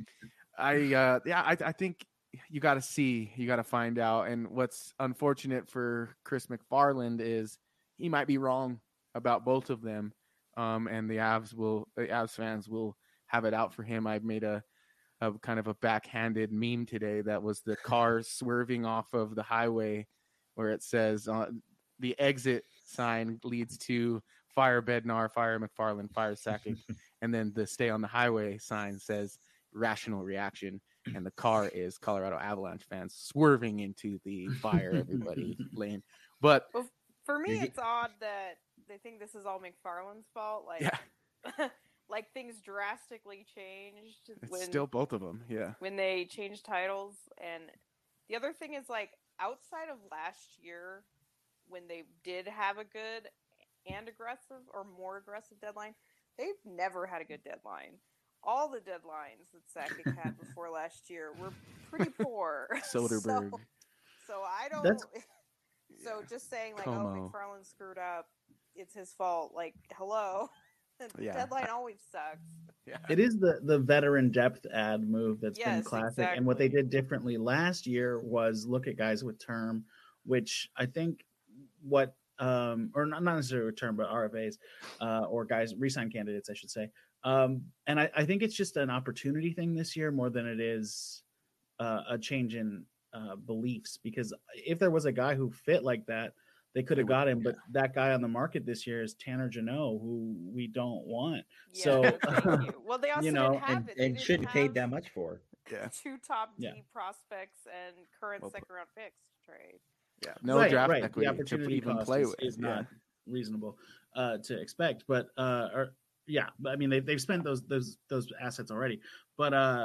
I uh, yeah, I, I think you got to see, you got to find out. And what's unfortunate for Chris McFarland is he might be wrong about both of them. Um, and the Avs will, the Avs fans will have it out for him. I've made a, a kind of a backhanded meme today that was the cars swerving off of the highway, where it says uh, the exit sign leads to fire Bednar, fire McFarland, fire Sakic, and then the stay on the highway sign says rational reaction, and the car is Colorado Avalanche fans swerving into the fire everybody lane. But Well, for me, Did you- it's odd that they think this is all McFarland's fault. Like, yeah, like things drastically changed it's when still both of them. Yeah, when they changed titles. And the other thing is, like, outside of last year, when they did have a good and aggressive or more aggressive deadline, they've never had a good deadline. All the deadlines that Sakic had before last year were pretty poor. Soderbergh. So, so I don't. That's- So Yeah. just saying, like, Como. oh, McFarland screwed up, it's his fault. Like, hello. The Yeah. deadline always sucks. Yeah, It is the the veteran depth ad move that's been Yes, classic. And what they exactly. did differently last year was look at guys with term, which I think what um or not, not necessarily with term, but R F As uh, or guys re-sign candidates, I should say. Um, and I, I think it's just an opportunity thing this year more than it is uh, a change in uh, beliefs. Because if there was a guy who fit like that, they could They have would- got him. But that guy on the market this year is Tanner Janot, who we don't want. Yeah, So, thank you. Well, they also you know, didn't have and, it. They and didn't shouldn't have paid have that much for. yeah, two top D Yeah. prospects and current Well put. second round picks to trade. yeah. No right, draft right. equity The opportunity to even cost play is, with. is yeah. not reasonable uh, to expect. But uh, or, yeah, but I mean they've they've spent those those those assets already. But uh,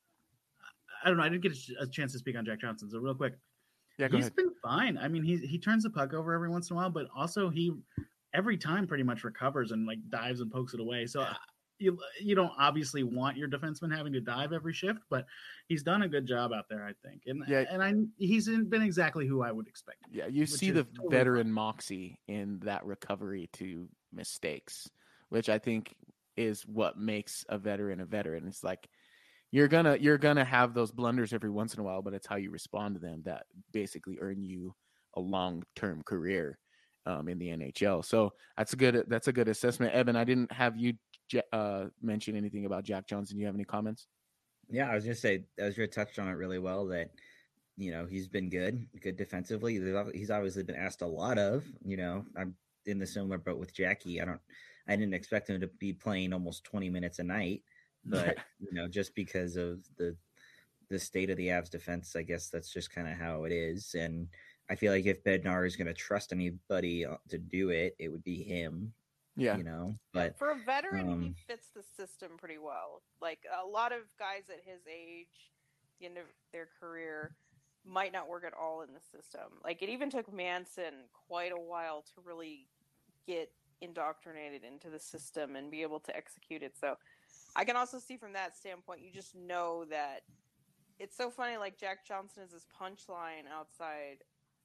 I don't know. I didn't get a, ch- a chance to speak on Jack Johnson. So real quick, Yeah, go he's ahead. been fine. I mean, he he turns the puck over every once in a while, but also he every time pretty much recovers and like dives and pokes it away. So. I, you, you don't obviously want your defenseman having to dive every shift, but he's done a good job out there, I think. And Yeah. and I he's been exactly who I would expect. Yeah, you which see is the totally veteran moxie in that recovery to mistakes, which I think is what makes a veteran a veteran. It's like you're gonna you're gonna have those blunders every once in a while, but it's how you respond to them that basically earn you a long term career um, in the N H L. So that's a good that's a good assessment, Evan. I didn't have you uh, mention anything about Jack Johnson. Do you have any comments? Yeah, I was gonna say Ezra touched on it really well. That you know he's been good, good defensively. He's obviously been asked a lot of. You know, I'm in the similar boat with Jackie. I don't, I didn't expect him to be playing almost twenty minutes a night, but you know, just because of the the state of the Avs defense, I guess that's just kind of how it is. And I feel like if Bednar is going to trust anybody to do it, it would be him. Yeah, You know, but For a veteran, um, he fits the system pretty well. Like a lot of guys at his age, the end of their career, might not work at all in the system. Like it even took Manson quite a while to really get indoctrinated into the system and be able to execute it. So I can also see from that standpoint, you just know that it's so funny. Like Jack Johnson is this punchline outside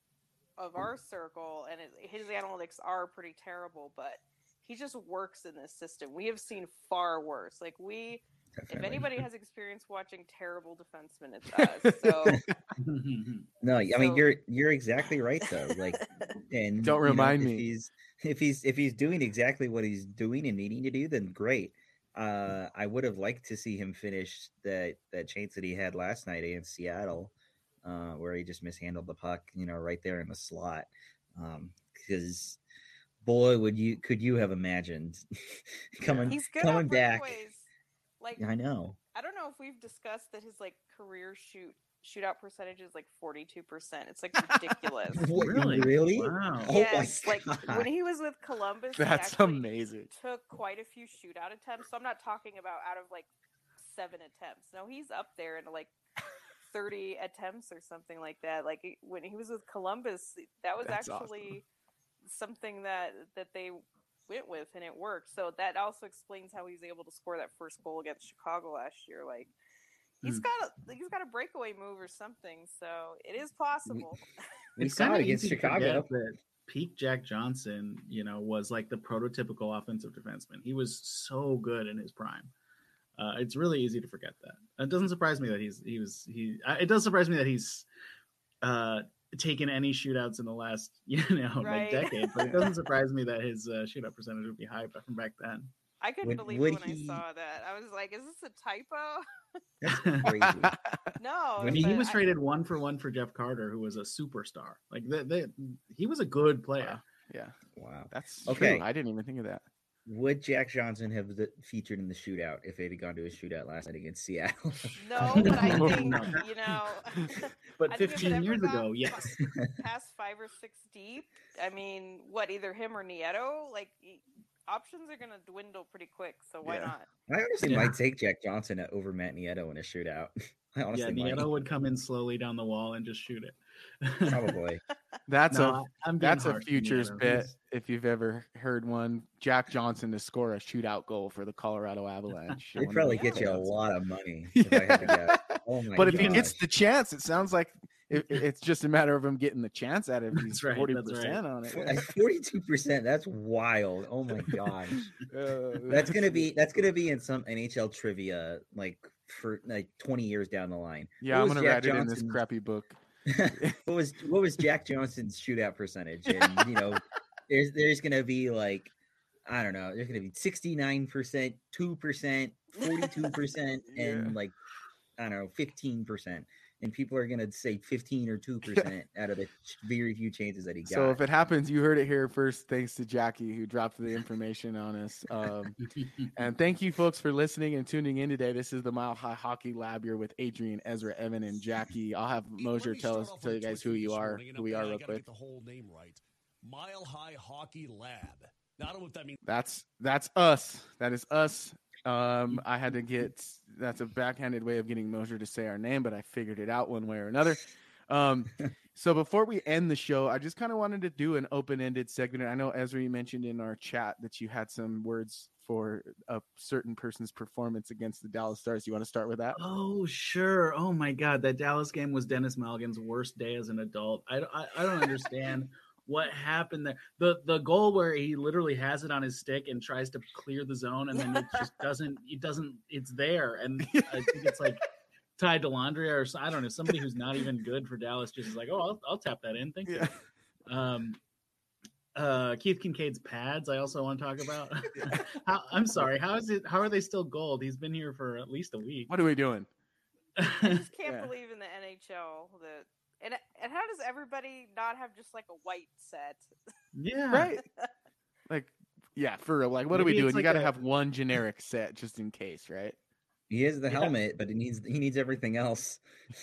of our circle, and it, his analytics are pretty terrible, but he just works in this system. We have seen far worse. Like we, definitely. if anybody has experience watching terrible defensemen, it's us. So No, I mean So- you're you're exactly right though. Like, and Don't you know, remind if me. He's if he's if he's doing exactly what he's doing and needing to do, then great. Uh, I would have liked to see him finish that that chance that he had last night against Seattle, uh, where he just mishandled the puck, you know, right there in the slot. Because boy, would you could you have imagined coming he's good coming on back? breakaways. Like I know. I don't know if we've discussed that his like career shoot shootout percentage is like forty-two percent. It's like ridiculous. What, Really? Really? Wow. Oh Yes, my like God. when he was with Columbus, he that's actually amazing. took quite a few shootout attempts. So I'm not talking about out of like seven attempts. No, he's up there in like thirty attempts or something like that. Like it- when he was with Columbus, that was That's actually something that that they went with, and it worked. So that also explains how he was able to score that first goal against Chicago last year. Like he's Hmm. got a he's got a breakaway move or something. So it is possible. We it's saw kind it of against easy Chicago. to forget that peak Jack Johnson, you know, was like the prototypical offensive defenseman. He was so good in his prime. Uh, it's really easy to forget that. It doesn't surprise me that he's he was he. Uh, it does surprise me that he's uh, taken any shootouts in the last you know Right. like decade. But it doesn't surprise me that his uh, shootout percentage would be high from back then. I couldn't Would- believe would it when he- I saw that. I was like, "Is this a typo?" That's crazy. No, I mean, he but was I- traded one for one for Jeff Carter, who was a superstar. Like they, they, he was a good player. Wow. Yeah, Wow. that's Okay. true. I didn't even think of that. Would Jack Johnson have the, featured in the shootout if they'd gone to a shootout last night against Seattle? No, but I think No. you know. But I think if it fifteen ever years got ago, yes. past five or six deep, I mean, what? Either him or Nieto. Like e- options are going to dwindle pretty quick. So why Yeah. not? I honestly Yeah. might take Jack Johnson over Matt Nieto in a shootout. I Yeah, honestly might. Nieto would come in slowly down the wall and just shoot it. Probably. That's No, a I- I'm being that's a harsh on futures Nieto. bet. He's- If you've ever heard one, Jack Johnson to score a shootout goal for the Colorado Avalanche. I It'd wonder probably if get you a Johnson- lot of money if I had to guess. Oh my But if he gets gosh. the chance, it sounds like it, it's just a matter of him getting the chance at it. If he's That's right, forty that's percent on it. At forty-two percent, that's wild. Oh my gosh. Uh, That's gonna be that's gonna be in some N H L trivia like for like twenty years down the line. Yeah, What I'm was gonna Jack write it in this Johnson's- crappy book. what was what was Jack Johnson's shootout percentage? And you know, there's there's gonna be like I don't know, there's gonna be sixty-nine percent, two percent, forty-two percent, and Yeah. like I don't know, fifteen percent. And people are gonna say fifteen or two percent out of the very few chances that he got. So if it happens, you heard it here first. Thanks to Jackie who dropped the information on us. Um, and thank you, folks, for listening and tuning in today. This is the Mile High Hockey Lab here with Adrian, Ezra, Evan, and Jackie. I'll have Mosier tell us, tell you guys who you are, who we are, real quick. Get the whole name right. Mile High Hockey Lab. Now, I don't know what that means. That's that's us. That is us. Um, I had to get that's a backhanded way of getting Mosier to say our name, but I figured it out one way or another. Um, so before we end the show, I just kind of wanted to do an open-ended segment. I know Ezra, you mentioned in our chat that you had some words for a certain person's performance against the Dallas Stars. You want to start with that? Oh, sure. Oh, my God. That Dallas game was Dennis Malgin's worst day as an adult. I, I, I don't understand what happened there. The the goal where he literally has it on his stick and tries to clear the zone, and then it just doesn't, it doesn't, it's there. And I think it's like Ty Dellandrea or I don't know, somebody who's not even good for Dallas just is like, oh, I'll, I'll tap that in. Thank Yeah. you. Um, uh, Keith Kincaid's pads, I also want to talk about. how, I'm sorry. How is it? How are they still gold? He's been here for at least a week. What are we doing? I just can't Yeah. believe in the N H L that. And, and how does everybody not have just like a white set? yeah. Right. Like, yeah, for real. Like, what are we Maybe doing? it's You like got to a- have one generic set just in case, right? he has the Yeah. helmet, but he needs he needs everything else.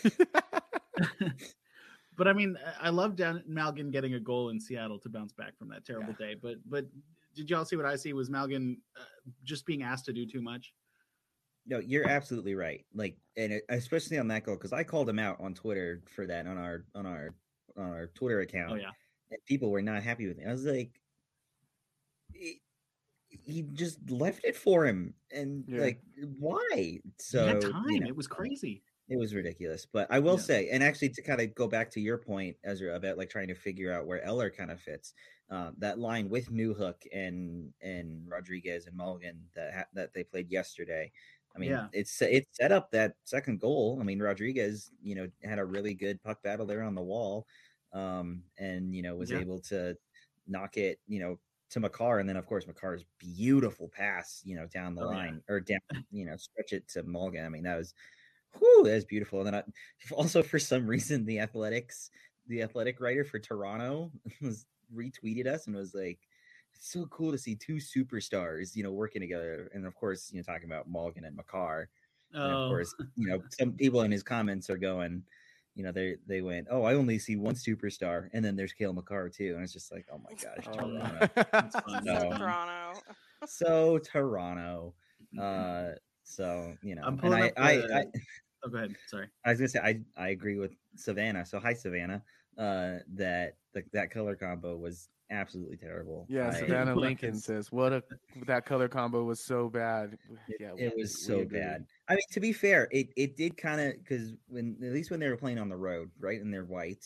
But I mean, I love Dan Malgin getting a goal in Seattle to bounce back from that terrible day. But but did y'all see what I see? Was Malgin uh, just being asked to do too much? No, you're absolutely right. Like, and it, especially on that goal, because I called him out on Twitter for that on our on our on our Twitter account. Oh yeah, And people were not happy with it. I was like, he, he just left it for him, and Yeah. like, why? So he had time. you know, It was crazy. it was ridiculous. But I will Yeah. say, and actually to kind of go back to your point, Ezra, about like trying to figure out where Eller kind of fits, uh, that line with Newhook and and Rodriguez and Mulligan that ha- that they played yesterday. I mean, Yeah. it's it set up that second goal. I mean, Rodriguez, you know, had a really good puck battle there on the wall, um, and you know was Yeah. able to knock it, you know, to Makar, and then of course Makar's beautiful pass, you know, down the Oh, yeah. line or down, you know, stretch it to Mulligan. I mean, that was, whew, that was beautiful. And then I, also for some reason, the Athletics, the Athletic writer for Toronto was retweeted us and was like, it's so cool to see two superstars, you know, working together. And of course, you know, talking about Mulligan and Makar. And of Oh, course, you know, some people in his comments are going, you know, they they went, oh, I only see one superstar, and then there's Cale Makar too, and it's just like, oh my gosh, Oh, Toronto. it's fun. No. So Um, Toronto. So Toronto, uh, so you know, I'm and pulling I, up I, the- I, Oh, go ahead. Sorry. I was gonna say I, I agree with Savannah. So hi, Savannah. Uh, that the, that color combo was absolutely terrible. Yeah, I- Savannah was. Lincoln says, "What a that color combo was so bad." It, Yeah, it we- was we so agree. bad. I mean, to be fair, it, it did kind of because when at least when they were playing on the road, right, in their whites,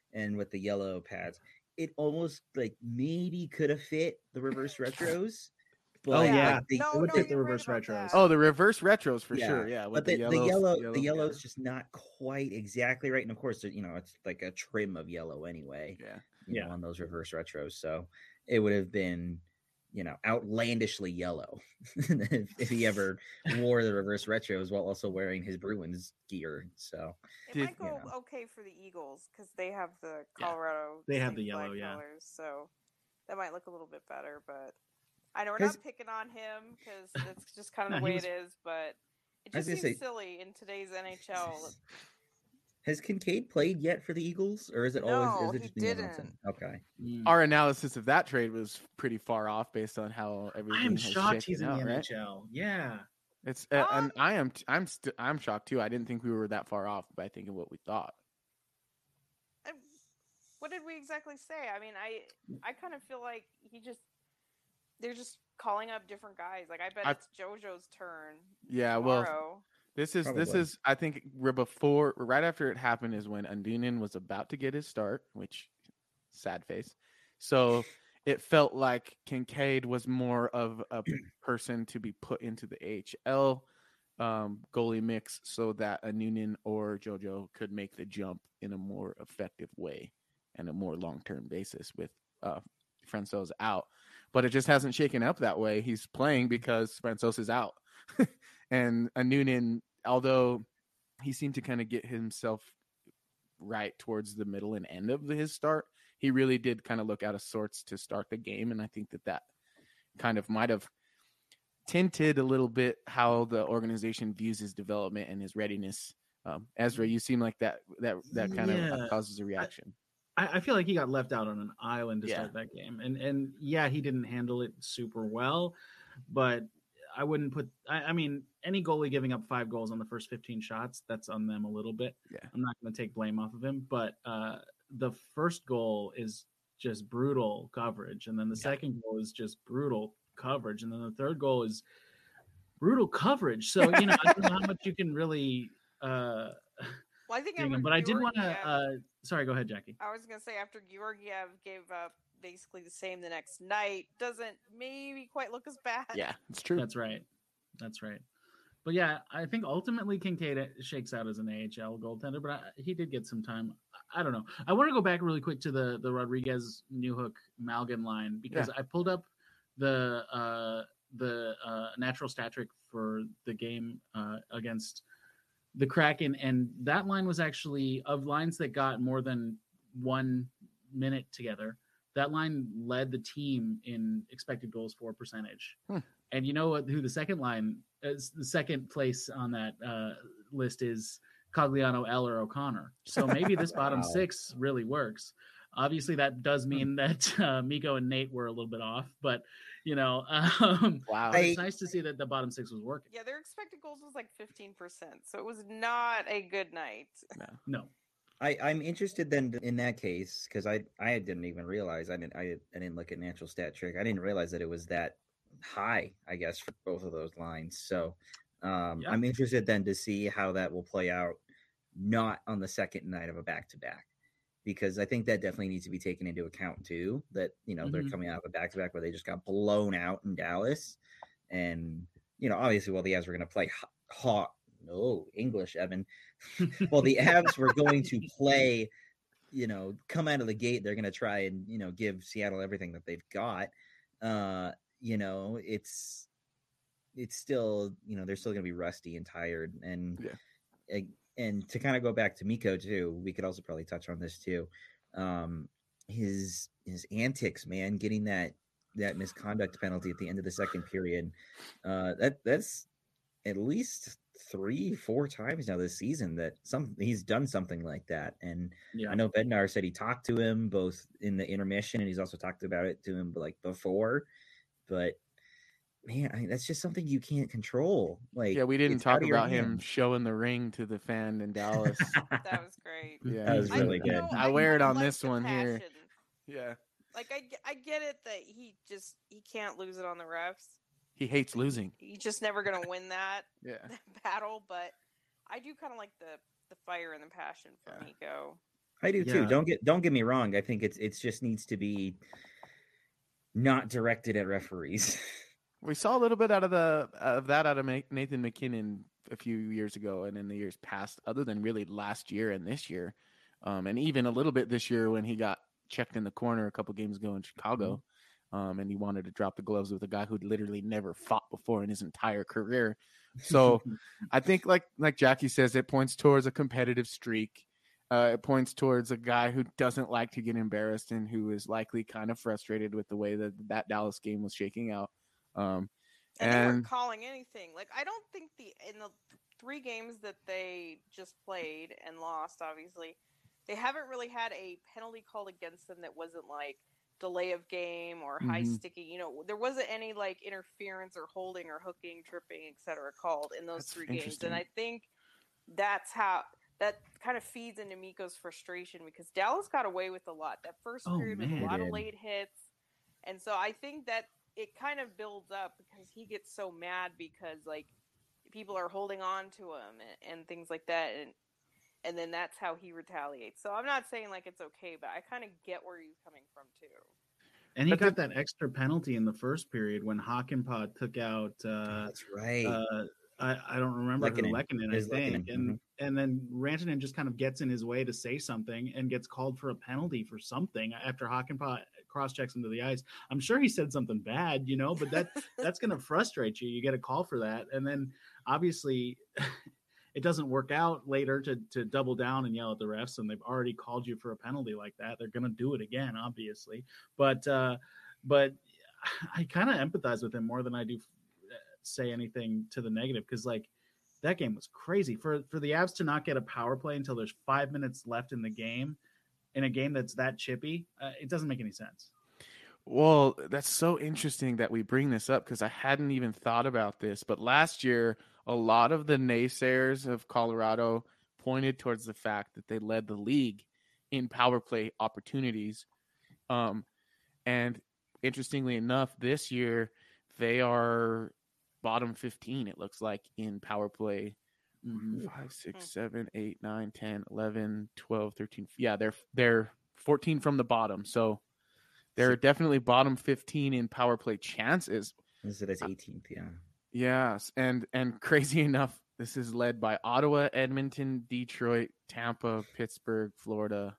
and with the yellow pads, it almost like maybe could have fit the reverse retros. But Oh, yeah. like, the, No, It would no, fit the you're right reverse about retros. that. Oh, the reverse retros for Yeah, sure. Yeah, with but the, the, yellow, yellow, yellow the yellow yeah. is just not quite exactly right. And of course, you know, it's like a trim of yellow anyway. Yeah. You Yeah. know, on those reverse retros, so it would have been, you know, outlandishly yellow if, if he ever wore the reverse retros while also wearing his Bruins gear. So It Did- might go you know. okay for the Eagles because they have the Yeah, Colorado. they have state the yellow, flag yeah. colors, so that might look a little bit better. But I know we're Has- not picking on him because that's just kind of No, the he way was- it is. But it I was just gonna seems say- silly in today's N H L. Has Kincaid played yet for the Eagles, or is it always No, is it he just been Edmonton? didn't. Okay, Mm. Our analysis of that trade was pretty far off based on how everything I am has shocked shaken he's in out, the right? N H L. Yeah. It's uh, and Um, I am I'm st- I'm shocked too. I didn't think we were that far off by thinking what we thought. I- what did we exactly say? I mean, I I kind of feel like he just they're just calling up different guys. Like I bet I- it's JoJo's turn Yeah, well, tomorrow. this is this Probably. is I think we're before right after it happened is when Andunen was about to get his start, which sad face. So it felt like Kincaid was more of a person to be put into the A H L um, goalie mix so that Andunen or JoJo could make the jump in a more effective way and a more long-term basis with uh, Francouz out. But it just hasn't shaken up that way. He's playing because Francouz is out. And Andunen, although he seemed to kind of get himself right towards the middle and end of his start, he really did kind of look out of sorts to start the game. And I think that that kind of might have tinted a little bit how the organization views his development and his readiness. Um, Ezra, you seem like that that that kind Yeah. of causes a reaction. I, I feel like he got left out on an island to Yeah. start that game. And and yeah, he didn't handle it super well, but I wouldn't put I, I mean, any goalie giving up five goals on the first fifteen shots, that's on them a little bit. Yeah. I'm not gonna take blame off of him, but uh the first goal is just brutal coverage, and then the Yeah. second goal is just brutal coverage, and then the third goal is brutal coverage. So, you know, I don't know how much you can really uh Well, I think ding him, after but I did want to Georgiev- uh sorry, go ahead, Jackie. I was gonna say after Georgiev gave up basically the same the next night, doesn't maybe quite look as bad. Yeah, it's true. That's right. That's right. But yeah, I think ultimately Kincaid shakes out as an A H L goaltender, but I, he did get some time. I don't know. I want to go back really quick to the the Rodriguez Newhook Malgin line because Yeah. I pulled up the uh, the uh, natural stat trick for the game uh, against the Kraken, and that line was actually of lines that got more than one minute together. That line led the team in expected goals for percentage. Hmm. And you know what? Who the second line is? The second place on that uh, list is Cogliano, Eller, O'Connor. So maybe this bottom Wow. six really works. Obviously, that does mean that uh, Miko and Nate were a little bit off, but you know, um, Wow. but it's I- nice to see that the bottom six was working. Yeah, their expected goals was like fifteen percent, so it was not a good night. No, I, I'm interested then in that case because I I didn't even realize I didn't I, I didn't look at natural stat trick. I didn't realize that it was that high. I guess for both of those lines. So um, Yeah. I'm interested then to see how that will play out, not on the second night of a back to back, because I think that definitely needs to be taken into account too. That you know they're Mhm. coming out of a back to back where they just got blown out in Dallas, and you know obviously while the Avs were going to play hot, hot no English Evan. Well, the Avs were going to play, you know, come out of the gate. They're going to try and, you know, give Seattle everything that they've got. Uh, you know, it's, it's still, you know, they're still going to be rusty and tired. And, Yeah. and to kind of go back to Miko too, we could also probably touch on this too. Um, his, his antics, man, getting that, that misconduct penalty at the end of the second period. Uh, that that's at least three, four times now this season that some he's done something like that. And yeah, I know Bednar said he talked to him both in the intermission and he's also talked about it to him like before. But man, I mean, that's just something you can't control. Like, Yeah, we didn't it's out talk of your about him hands. showing the ring to the fan in Dallas. That was great. Yeah, That was he's really I, good. you know, I wear it kinda on like this the one here. passion. Yeah, Like I, ge- I get it that he just he can't lose it on the refs. he hates losing. He's just never gonna win that Yeah, battle. But I do kind of like the the fire and the passion from Yeah. Miko. I do too. Yeah. Don't get don't get me wrong. I think it's it's just needs to be not directed at referees. We saw a little bit out of the of that out of Ma- Nathan McKinnon a few years ago, and in the years past, other than really last year and this year, um, and even a little bit this year when he got checked in the corner a couple games ago in Chicago, um, and he wanted to drop the gloves with a guy who'd literally never fought before in his entire career. So I think, like like Jackie says, it points towards a competitive streak. Uh, it points towards a guy who doesn't like to get embarrassed and who is likely kind of frustrated with the way that that Dallas game was shaking out. Um, And, they weren't and calling anything. Like, I don't think the in the three games that they just played and lost, obviously, they haven't really had a penalty called against them that wasn't like delay of game or high Mhm. sticking. You know, there wasn't any like interference or holding or hooking, tripping, et cetera called in those That's three games. interesting. And I think that's how that kind of feeds into Miko's frustration because Dallas got away with a lot. That first Oh, period was man. a They lot of did. late hits. And so I think that it kind of builds up because he gets so mad because like people are holding on to him and, and things like that, and and then that's how he retaliates. So I'm not saying like it's okay, but I kind of get where he's coming from too. And he But got the- that extra penalty in the first period when Hockenpot took out uh, That's right. uh, I, I don't remember who Lehkonen. Lehkonen, It I was think, Lehkonen, and and then Rantanen just kind of gets in his way to say something and gets called for a penalty for something after Hockenpot cross checks him to the ice. I'm sure he said something bad, you know, but that that's going to frustrate you. You get a call for that, and then obviously it doesn't work out later to to double down and yell at the refs, and they've already called you for a penalty like that. They're going to do it again, obviously, but uh, but I kind of empathize with him more than I do say anything to the negative because like that game was crazy for for the Avs to not get a power play until there's five minutes left in the game in a game that's that chippy. Uh, it doesn't make any sense. Well, that's so interesting that we bring this up because I hadn't even thought about this. But last year, a lot of the naysayers of Colorado pointed towards the fact that they led the league in power play opportunities. Um, and interestingly enough, this year they are bottom fifteen, it looks like, in power play. Mhm. five, six, seven, eight, nine, ten, eleven, twelve, thirteen. Yeah, they're they're fourteen from the bottom. So they're definitely bottom fifteen in power play chances. This is his eighteenth, yeah. Yes, and and crazy enough, this is led by Ottawa, Edmonton, Detroit, Tampa, Pittsburgh, Florida,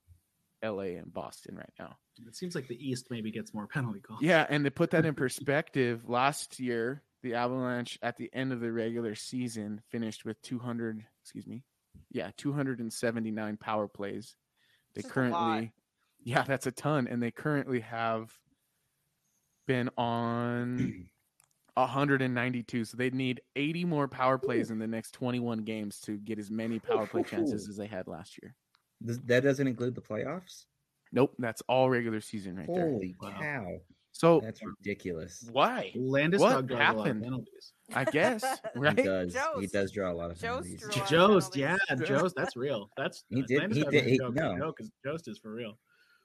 L A, and Boston right now. It seems like the East maybe gets more penalty calls. Yeah, and to put that in perspective, last year the Avalanche at the end of the regular season finished with two hundred, excuse me, yeah, two hundred seventy-nine power plays. They Just a lot. currently, yeah, that's a ton, and they currently have been on one hundred ninety-two. So they'd need eighty more power plays in the next twenty-one games to get as many power play chances as they had last year. This, that doesn't include the playoffs? Nope, that's all regular season right there. Holy Wow. cow. So That's ridiculous. why? Landeskog What draws a lot of happened? penalties. I guess, right? He does. He Jost. does draw a lot of Jost penalties. drew a lot of Jost, penalties. yeah, Jost, that's real. That's He did- he Landeskog did- was a he- joke, no. joke, 'cause Jost is for real.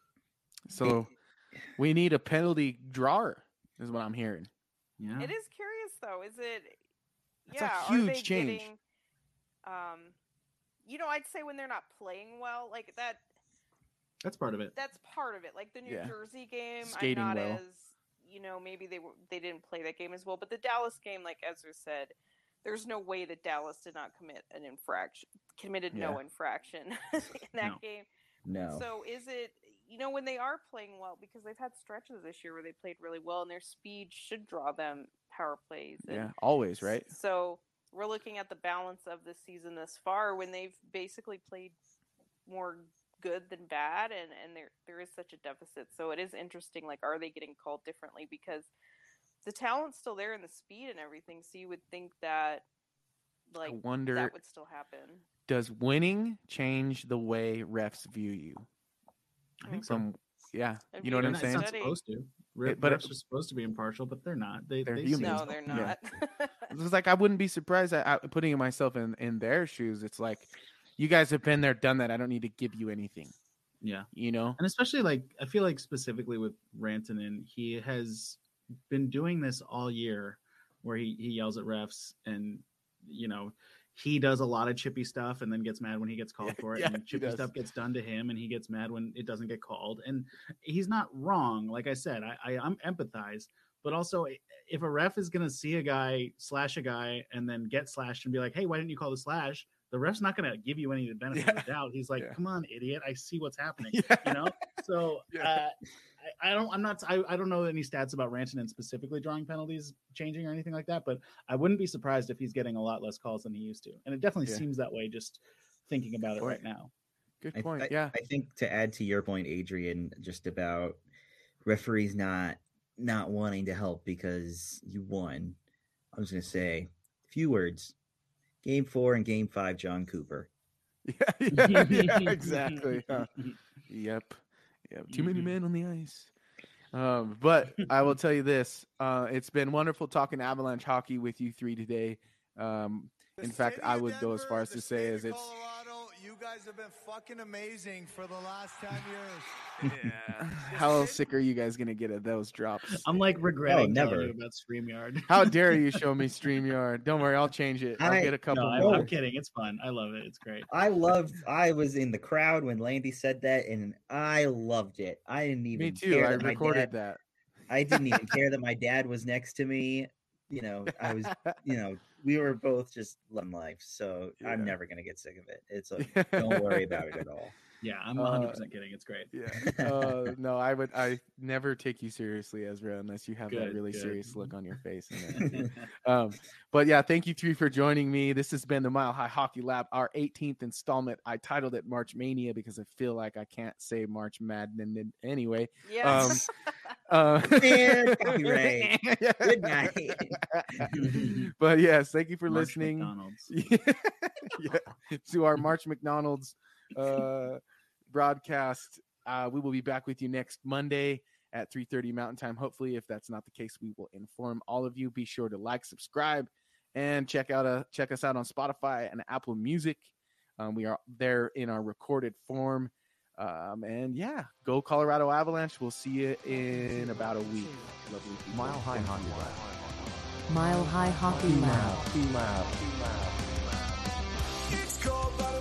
So we need a penalty drawer, is what I'm hearing. Yeah, It is curious though. Is it? That's a yeah, huge are they change. Getting, um, you know, I'd say when they're not playing well, like that. that's part of it. That's part of it. Like the New Yeah. Jersey game, Skating I'm not well. as you know. Maybe they were they didn't play that game as well, but the Dallas game, like Ezra said, there's no way that Dallas did not commit an infraction, committed no Yeah. infraction in that No. game. No. So is it, you know, when they are playing well, because they've had stretches this year where they played really well and their speed should draw them power plays. And Yeah, always, right? So we're looking at the balance of the season thus far when they've basically played more good than bad, and, and there there is such a deficit. So it is interesting, like, are they getting called differently? Because the talent's still there and the speed and everything, so you would think that, like, I wonder, that would still happen. does winning change the way refs view you? I think so. From yeah, It'd you know be what I'm It's saying? not Steady. supposed to. Re- It- but it- refs are supposed to be impartial, but they're not. They, They're they humans. see No, it. they're Yeah. not. It's like I wouldn't be surprised at, at putting myself in in their shoes. It's like you guys have been there, done that. I don't need to give you anything. Yeah. You know? And especially like I feel like specifically with Rantanen, he has been doing this all year where he, he yells at refs and you know he does a lot of chippy stuff and then gets mad when he gets called for it. Yeah, and he chippy does. stuff gets done to him and he gets mad when it doesn't get called. And he's not wrong. Like I said, I, I I'm empathize, but also if a ref is going to see a guy slash a guy and then get slashed and be like, hey, why didn't you call the slash? The ref's not going to give you any benefit Yeah. of the doubt. He's like, Yeah. come on, idiot. I see what's happening. Yeah. You know? So Yeah. uh, I, I don't, I'm not, I, I don't know any stats about Rantanen specifically drawing penalties changing or anything like that, but I wouldn't be surprised if he's getting a lot less calls than he used to. And it definitely Yeah. seems that way just thinking about it Point. right now. Good I, point. I- yeah. I think to add to your point, Adrian, just about referees not not wanting to help because you won. I was going to say a few words. Game four and game five, John Cooper. Yeah, yeah, yeah, exactly. Huh. Yep. Yep. Too many men on the ice. Um, but I will tell you this. Uh, it's been wonderful talking Avalanche hockey with you three today. Um, in fact, I would go as far as to say as it's you guys have been fucking amazing for the last ten years. yeah. How sick are you guys gonna get at those drops? I'm like regretting Oh, telling never. you about StreamYard. How dare you show me StreamYard? Don't worry, I'll change it. I'll I- get a couple No, I'm, more. I'm kidding. It's fun. I love it. It's great. I loved, I was in the crowd when Landy said that, and I loved it. I didn't even Me too. care I that my recorded dad, that. I didn't even care that my dad was next to me. You know, I was, you know, we were both just loving life. So Yeah. I'm never going to get sick of it. It's a, don't worry about it at all. Yeah, I'm Uh, one hundred percent kidding. It's great. Yeah. Uh, no, I would. I never take you seriously, Ezra, unless you have that Good, really good. serious look on your face. And then- um, but yeah, thank you three for joining me. This has been the Mile High Hockey Lab, our eighteenth installment. I titled it March Mania because I feel like I can't say March Madden anyway. Yes. Uh, And copyright. Good night. But yes, thank you for March listening. McDonald's. Yeah, to our March McDonald's uh, broadcast. Uh, we will be back with you next Monday at three thirty Mountain Time. Hopefully, if that's not the case, we will inform all of you. Be sure to like, subscribe, and check out uh, check us out on Spotify and Apple Music. Um, we are there in our recorded form. Um, and yeah, go Colorado Avalanche. We'll see you in about a week. Lovely people. Mile High Hockey Lab. Mile High Hockey Lab. Lab. It's cold, but